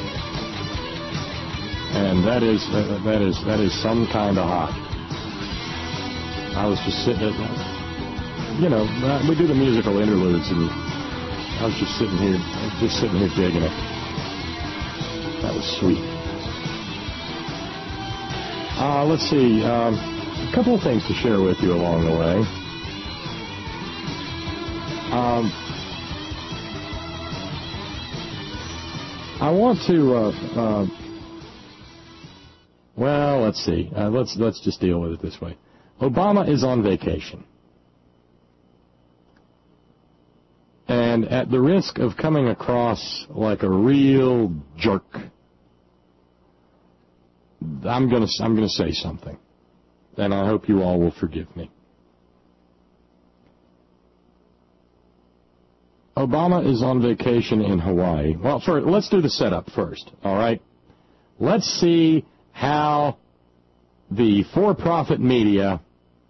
S1: And that is uh, that is that is some kind of hot. I was just sitting at, you know, uh, we do the musical interludes, and I was just sitting here, just sitting here digging it. That was sweet. Uh, let's see, um, a couple of things to share with you along the way. Um, I want to. Uh, uh, Well, let's see. Uh, let's let's just deal with it this way. Obama is on vacation. And at the risk of coming across like a real jerk, I'm going to I'm going to say something. And I hope you all will forgive me. Obama is on vacation in Hawaii. Well, first, let's do the setup first, all right? Let's see how the for-profit media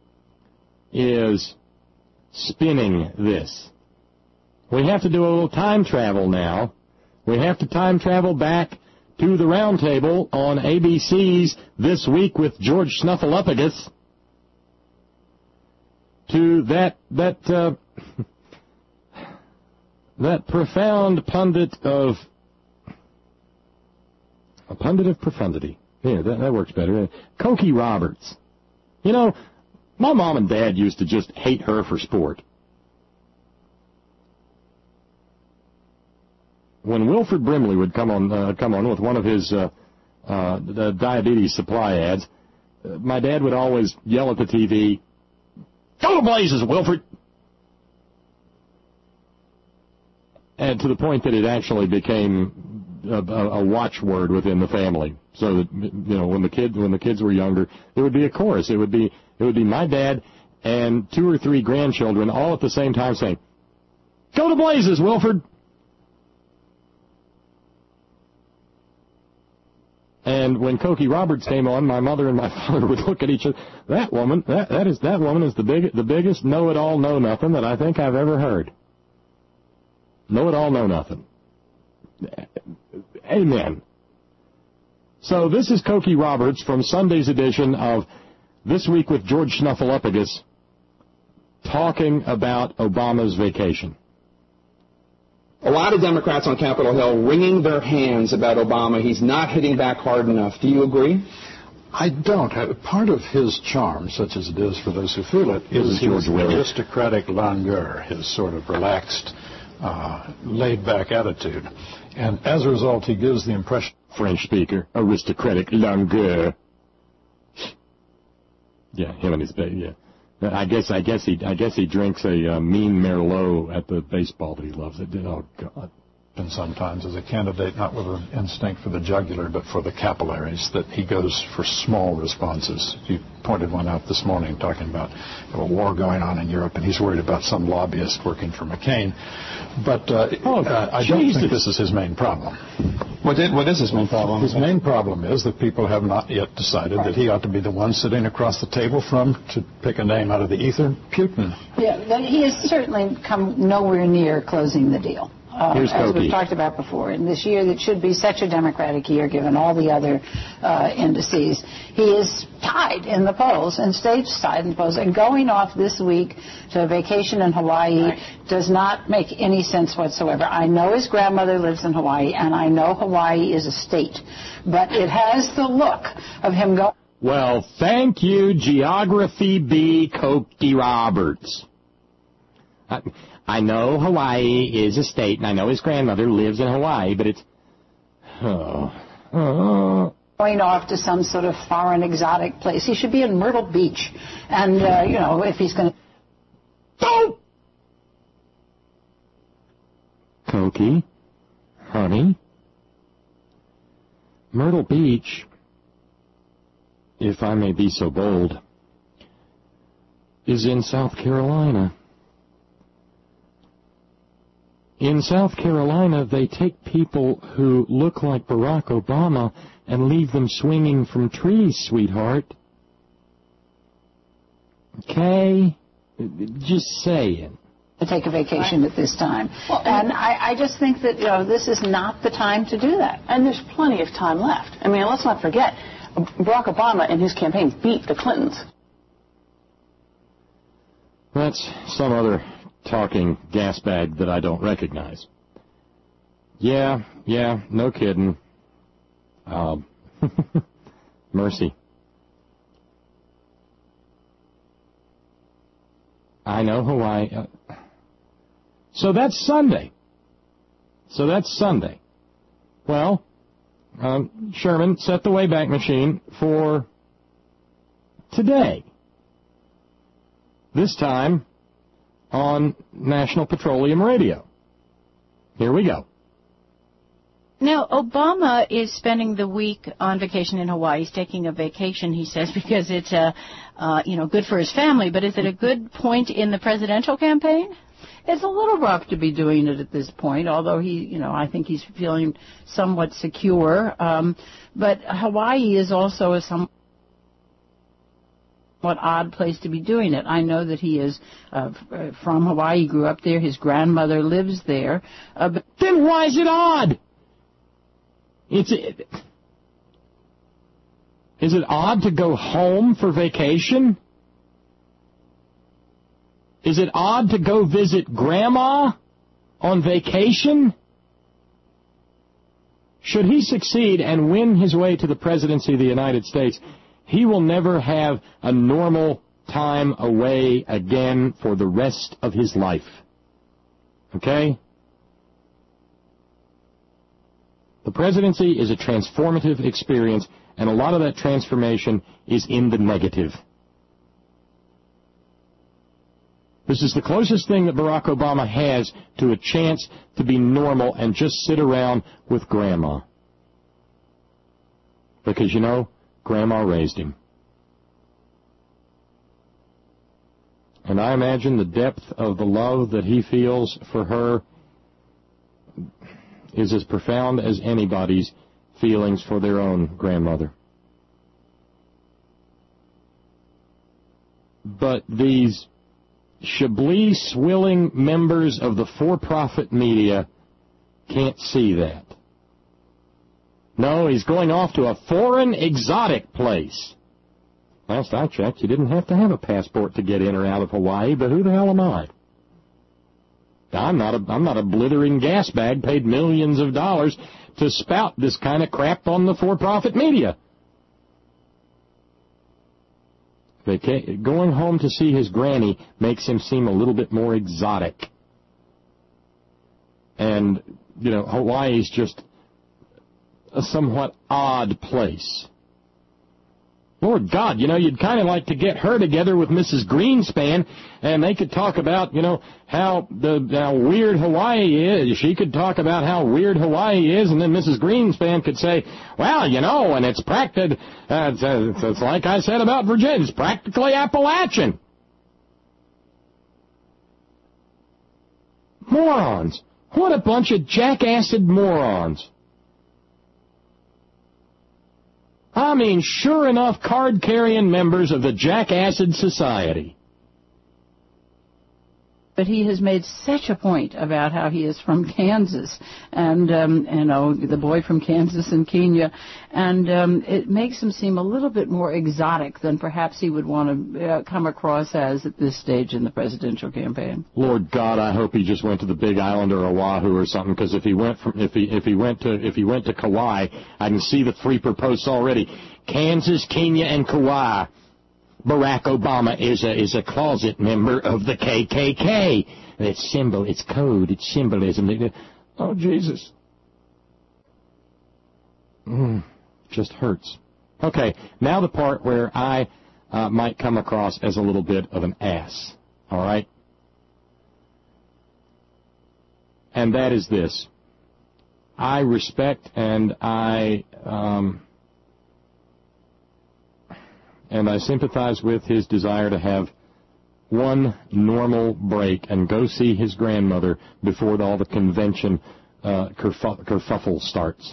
S1: is spinning this. We have to do a little time travel now. We have to time travel back to the round table on A B C's This Week with George Snuffleupagus, to that that uh, that profound pundit of a pundit of profundity. Yeah, that, that works better. Cokie Roberts. You know, my mom and dad used to just hate her for sport. When Wilford Brimley would come on uh, come on with one of his uh, uh, the diabetes supply ads, uh, my dad would always yell at the T V, "Go to blazes, Wilford!" and to the point that it actually became a, a watchword within the family. So that, you know, when the kids when the kids were younger, it would be a chorus. It would be it would be my dad and two or three grandchildren all at the same time saying, "Go to blazes, Wilford." And when Cokie Roberts came on, my mother and my father would look at each other. That woman, that that is that woman is the big the biggest know-it-all, know-nothing that I think I've ever heard. Know-it-all, know-nothing. Amen. So this is Cokie Roberts from Sunday's edition of This Week with George Snuffleupagus, talking about Obama's vacation.
S10: A lot of Democrats on Capitol Hill wringing their hands about Obama. He's not hitting back hard enough. Do you agree?
S11: I don't. Part of his charm, such as it is for those who feel it, is his aristocratic langueur, his sort of relaxed, uh, laid-back attitude. And as a result, he gives the impression...
S1: French speaker, aristocratic langueur. Yeah, him and his baby, yeah. I guess I guess he I guess he drinks a uh, mean Merlot at the baseball that he loves. It. Oh God!
S11: And sometimes as a candidate, not with an instinct for the jugular, but for the capillaries, that he goes for small responses. You pointed one out this morning, talking about a war going on in Europe, and he's worried about some lobbyist working for McCain. But uh, oh, uh, I don't think this is his main problem.
S10: What, did, what is his main problem?
S11: His main problem is that people have not yet decided right. that he ought to be the one sitting across the table from, to pick a name out of the ether, Putin.
S12: Yeah, but he has certainly come nowhere near closing the deal. Uh,
S1: Here's
S12: as
S1: Cokie.
S12: we've talked about before, in this year that should be such a Democratic year, given all the other uh, indices, he is tied in the polls and stays tied in the polls. And going off this week to a vacation in Hawaii right. does not make any sense whatsoever. I know his grandmother lives in Hawaii, and I know Hawaii is a state, but it has the look of him going.
S1: Well, thank you, Geography B. Cokie Roberts. I, I know Hawaii is a state, and I know his grandmother lives in Hawaii, but it's... Oh, oh.
S12: Going off to some sort of foreign exotic place. He should be in Myrtle Beach. And, uh, you know, if he's going to...
S1: Oh! Cokie, honey, Myrtle Beach, if I may be so bold, is in South Carolina. In South Carolina, they take people who look like Barack Obama and leave them swinging from trees, sweetheart. Okay? Just saying.
S12: To take a vacation at this time. Well, and I, I just think that, you know, this is not the time to do that.
S13: And there's plenty of time left. I mean, let's not forget, Barack Obama and his campaign beat the Clintons.
S1: That's some other talking gas bag that I don't recognize. Yeah, yeah, no kidding. Um, mercy. I know Hawaii. Uh, so that's Sunday. So that's Sunday. Well, um, Sherman, set the Wayback Machine for today. This time on National Petroleum Radio. Here we go.
S14: Now, Obama is spending the week on vacation in Hawaii. He's taking a vacation, he says, because it's, uh, uh, you know, good for his family. But is it a good point in the presidential campaign?
S12: It's a little rough to be doing it at this point, although he, you know, I think he's feeling somewhat secure. Um, but Hawaii is also a somewhat What odd place to be doing it. I know that he is uh, from Hawaii, grew up there, his grandmother lives there. Uh, but
S1: then why is it odd? It's it, is it odd to go home for vacation? Is it odd to go visit Grandma on vacation? Should he succeed and win his way to the presidency of the United States, he will never have a normal time away again for the rest of his life. Okay? The presidency is a transformative experience, and a lot of that transformation is in the negative. This is the closest thing that Barack Obama has to a chance to be normal and just sit around with Grandma. Because, you know, Grandma raised him. And I imagine the depth of the love that he feels for her is as profound as anybody's feelings for their own grandmother. But these Chablis swilling members of the for-profit media can't see that. No, he's going off to a foreign exotic place. Last I checked, you didn't have to have a passport to get in or out of Hawaii, but who the hell am I? I'm not a, I'm not a blithering gas bag paid millions of dollars to spout this kind of crap on the for-profit media. Vaca- going home to see his granny makes him seem a little bit more exotic. And, you know, Hawaii's just a somewhat odd place. Lord God, you know, you'd kind of like to get her together with Missus Greenspan, and they could talk about, you know, how the how weird Hawaii is. She could talk about how weird Hawaii is, and then Missus Greenspan could say, well, you know, and it's practically, uh, it's, uh, it's like I said about Virginia, it's practically Appalachian. Morons. What a bunch of jackassed morons. I mean, sure enough, card-carrying members of the jackassed society.
S12: But he has made such a point about how he is from Kansas, and, um, you know, the boy from Kansas and Kenya, and um, it makes him seem a little bit more exotic than perhaps he would want to uh, come across as at this stage in the presidential campaign.
S1: Lord God, I hope he just went to the Big Island or Oahu or something, because if he went from if he if he went to if he went to Kauai, I can see the three posts already: Kansas, Kenya, and Kauai. Barack Obama is a is a closet member of the K K K. It's symbol, it's code, it's symbolism. Oh, Jesus. Mm, just hurts. Okay, now the part where I uh, might come across as a little bit of an ass. All right? And that is this. I respect and I... Um, And I sympathize with his desire to have one normal break and go see his grandmother before all the convention uh, kerfu- kerfuffle starts.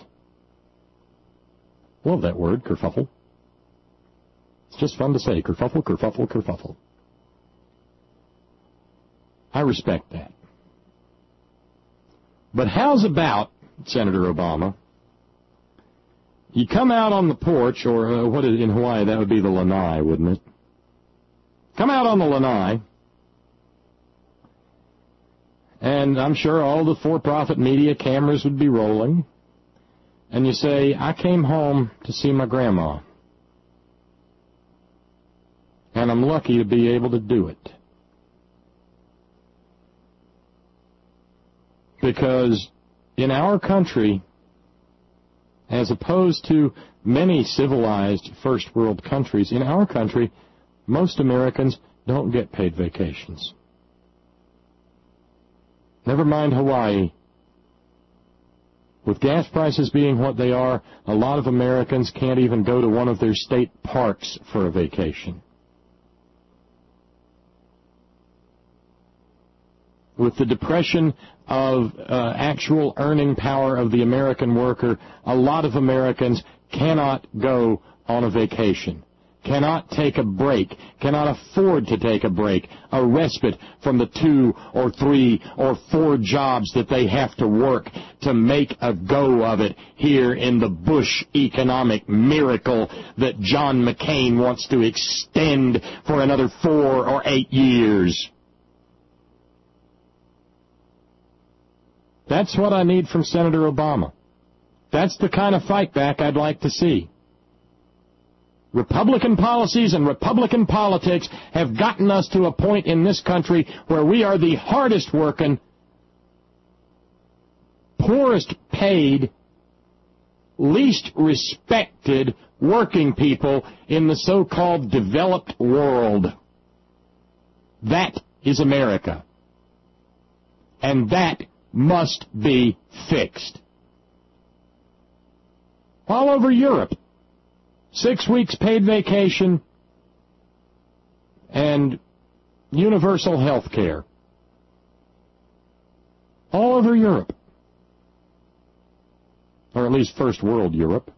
S1: Love that word, kerfuffle. It's just fun to say, kerfuffle, kerfuffle, kerfuffle. I respect that. But how's about, Senator Obama, you come out on the porch, or uh, what is in Hawaii, that would be the lanai, wouldn't it? Come out on the lanai, and I'm sure all the for-profit media cameras would be rolling, and you say, I came home to see my grandma, and I'm lucky to be able to do it. Because in our country, as opposed to many civilized first world countries, in our country, most Americans don't get paid vacations. Never mind Hawaii. With gas prices being what they are, a lot of Americans can't even go to one of their state parks for a vacation. With the depression of uh, actual earning power of the American worker, a lot of Americans cannot go on a vacation, cannot take a break, cannot afford to take a break, a respite from the two or three or four jobs that they have to work to make a go of it here in the Bush economic miracle that John McCain wants to extend for another four or eight years. That's what I need from Senator Obama. That's the kind of fight back I'd like to see. Republican policies and Republican politics have gotten us to a point in this country where we are the hardest working, poorest paid, least respected working people in the so-called developed world. That is America. And that must be fixed. All over Europe. Six weeks paid vacation and universal health care. All over Europe. Or at least first world Europe.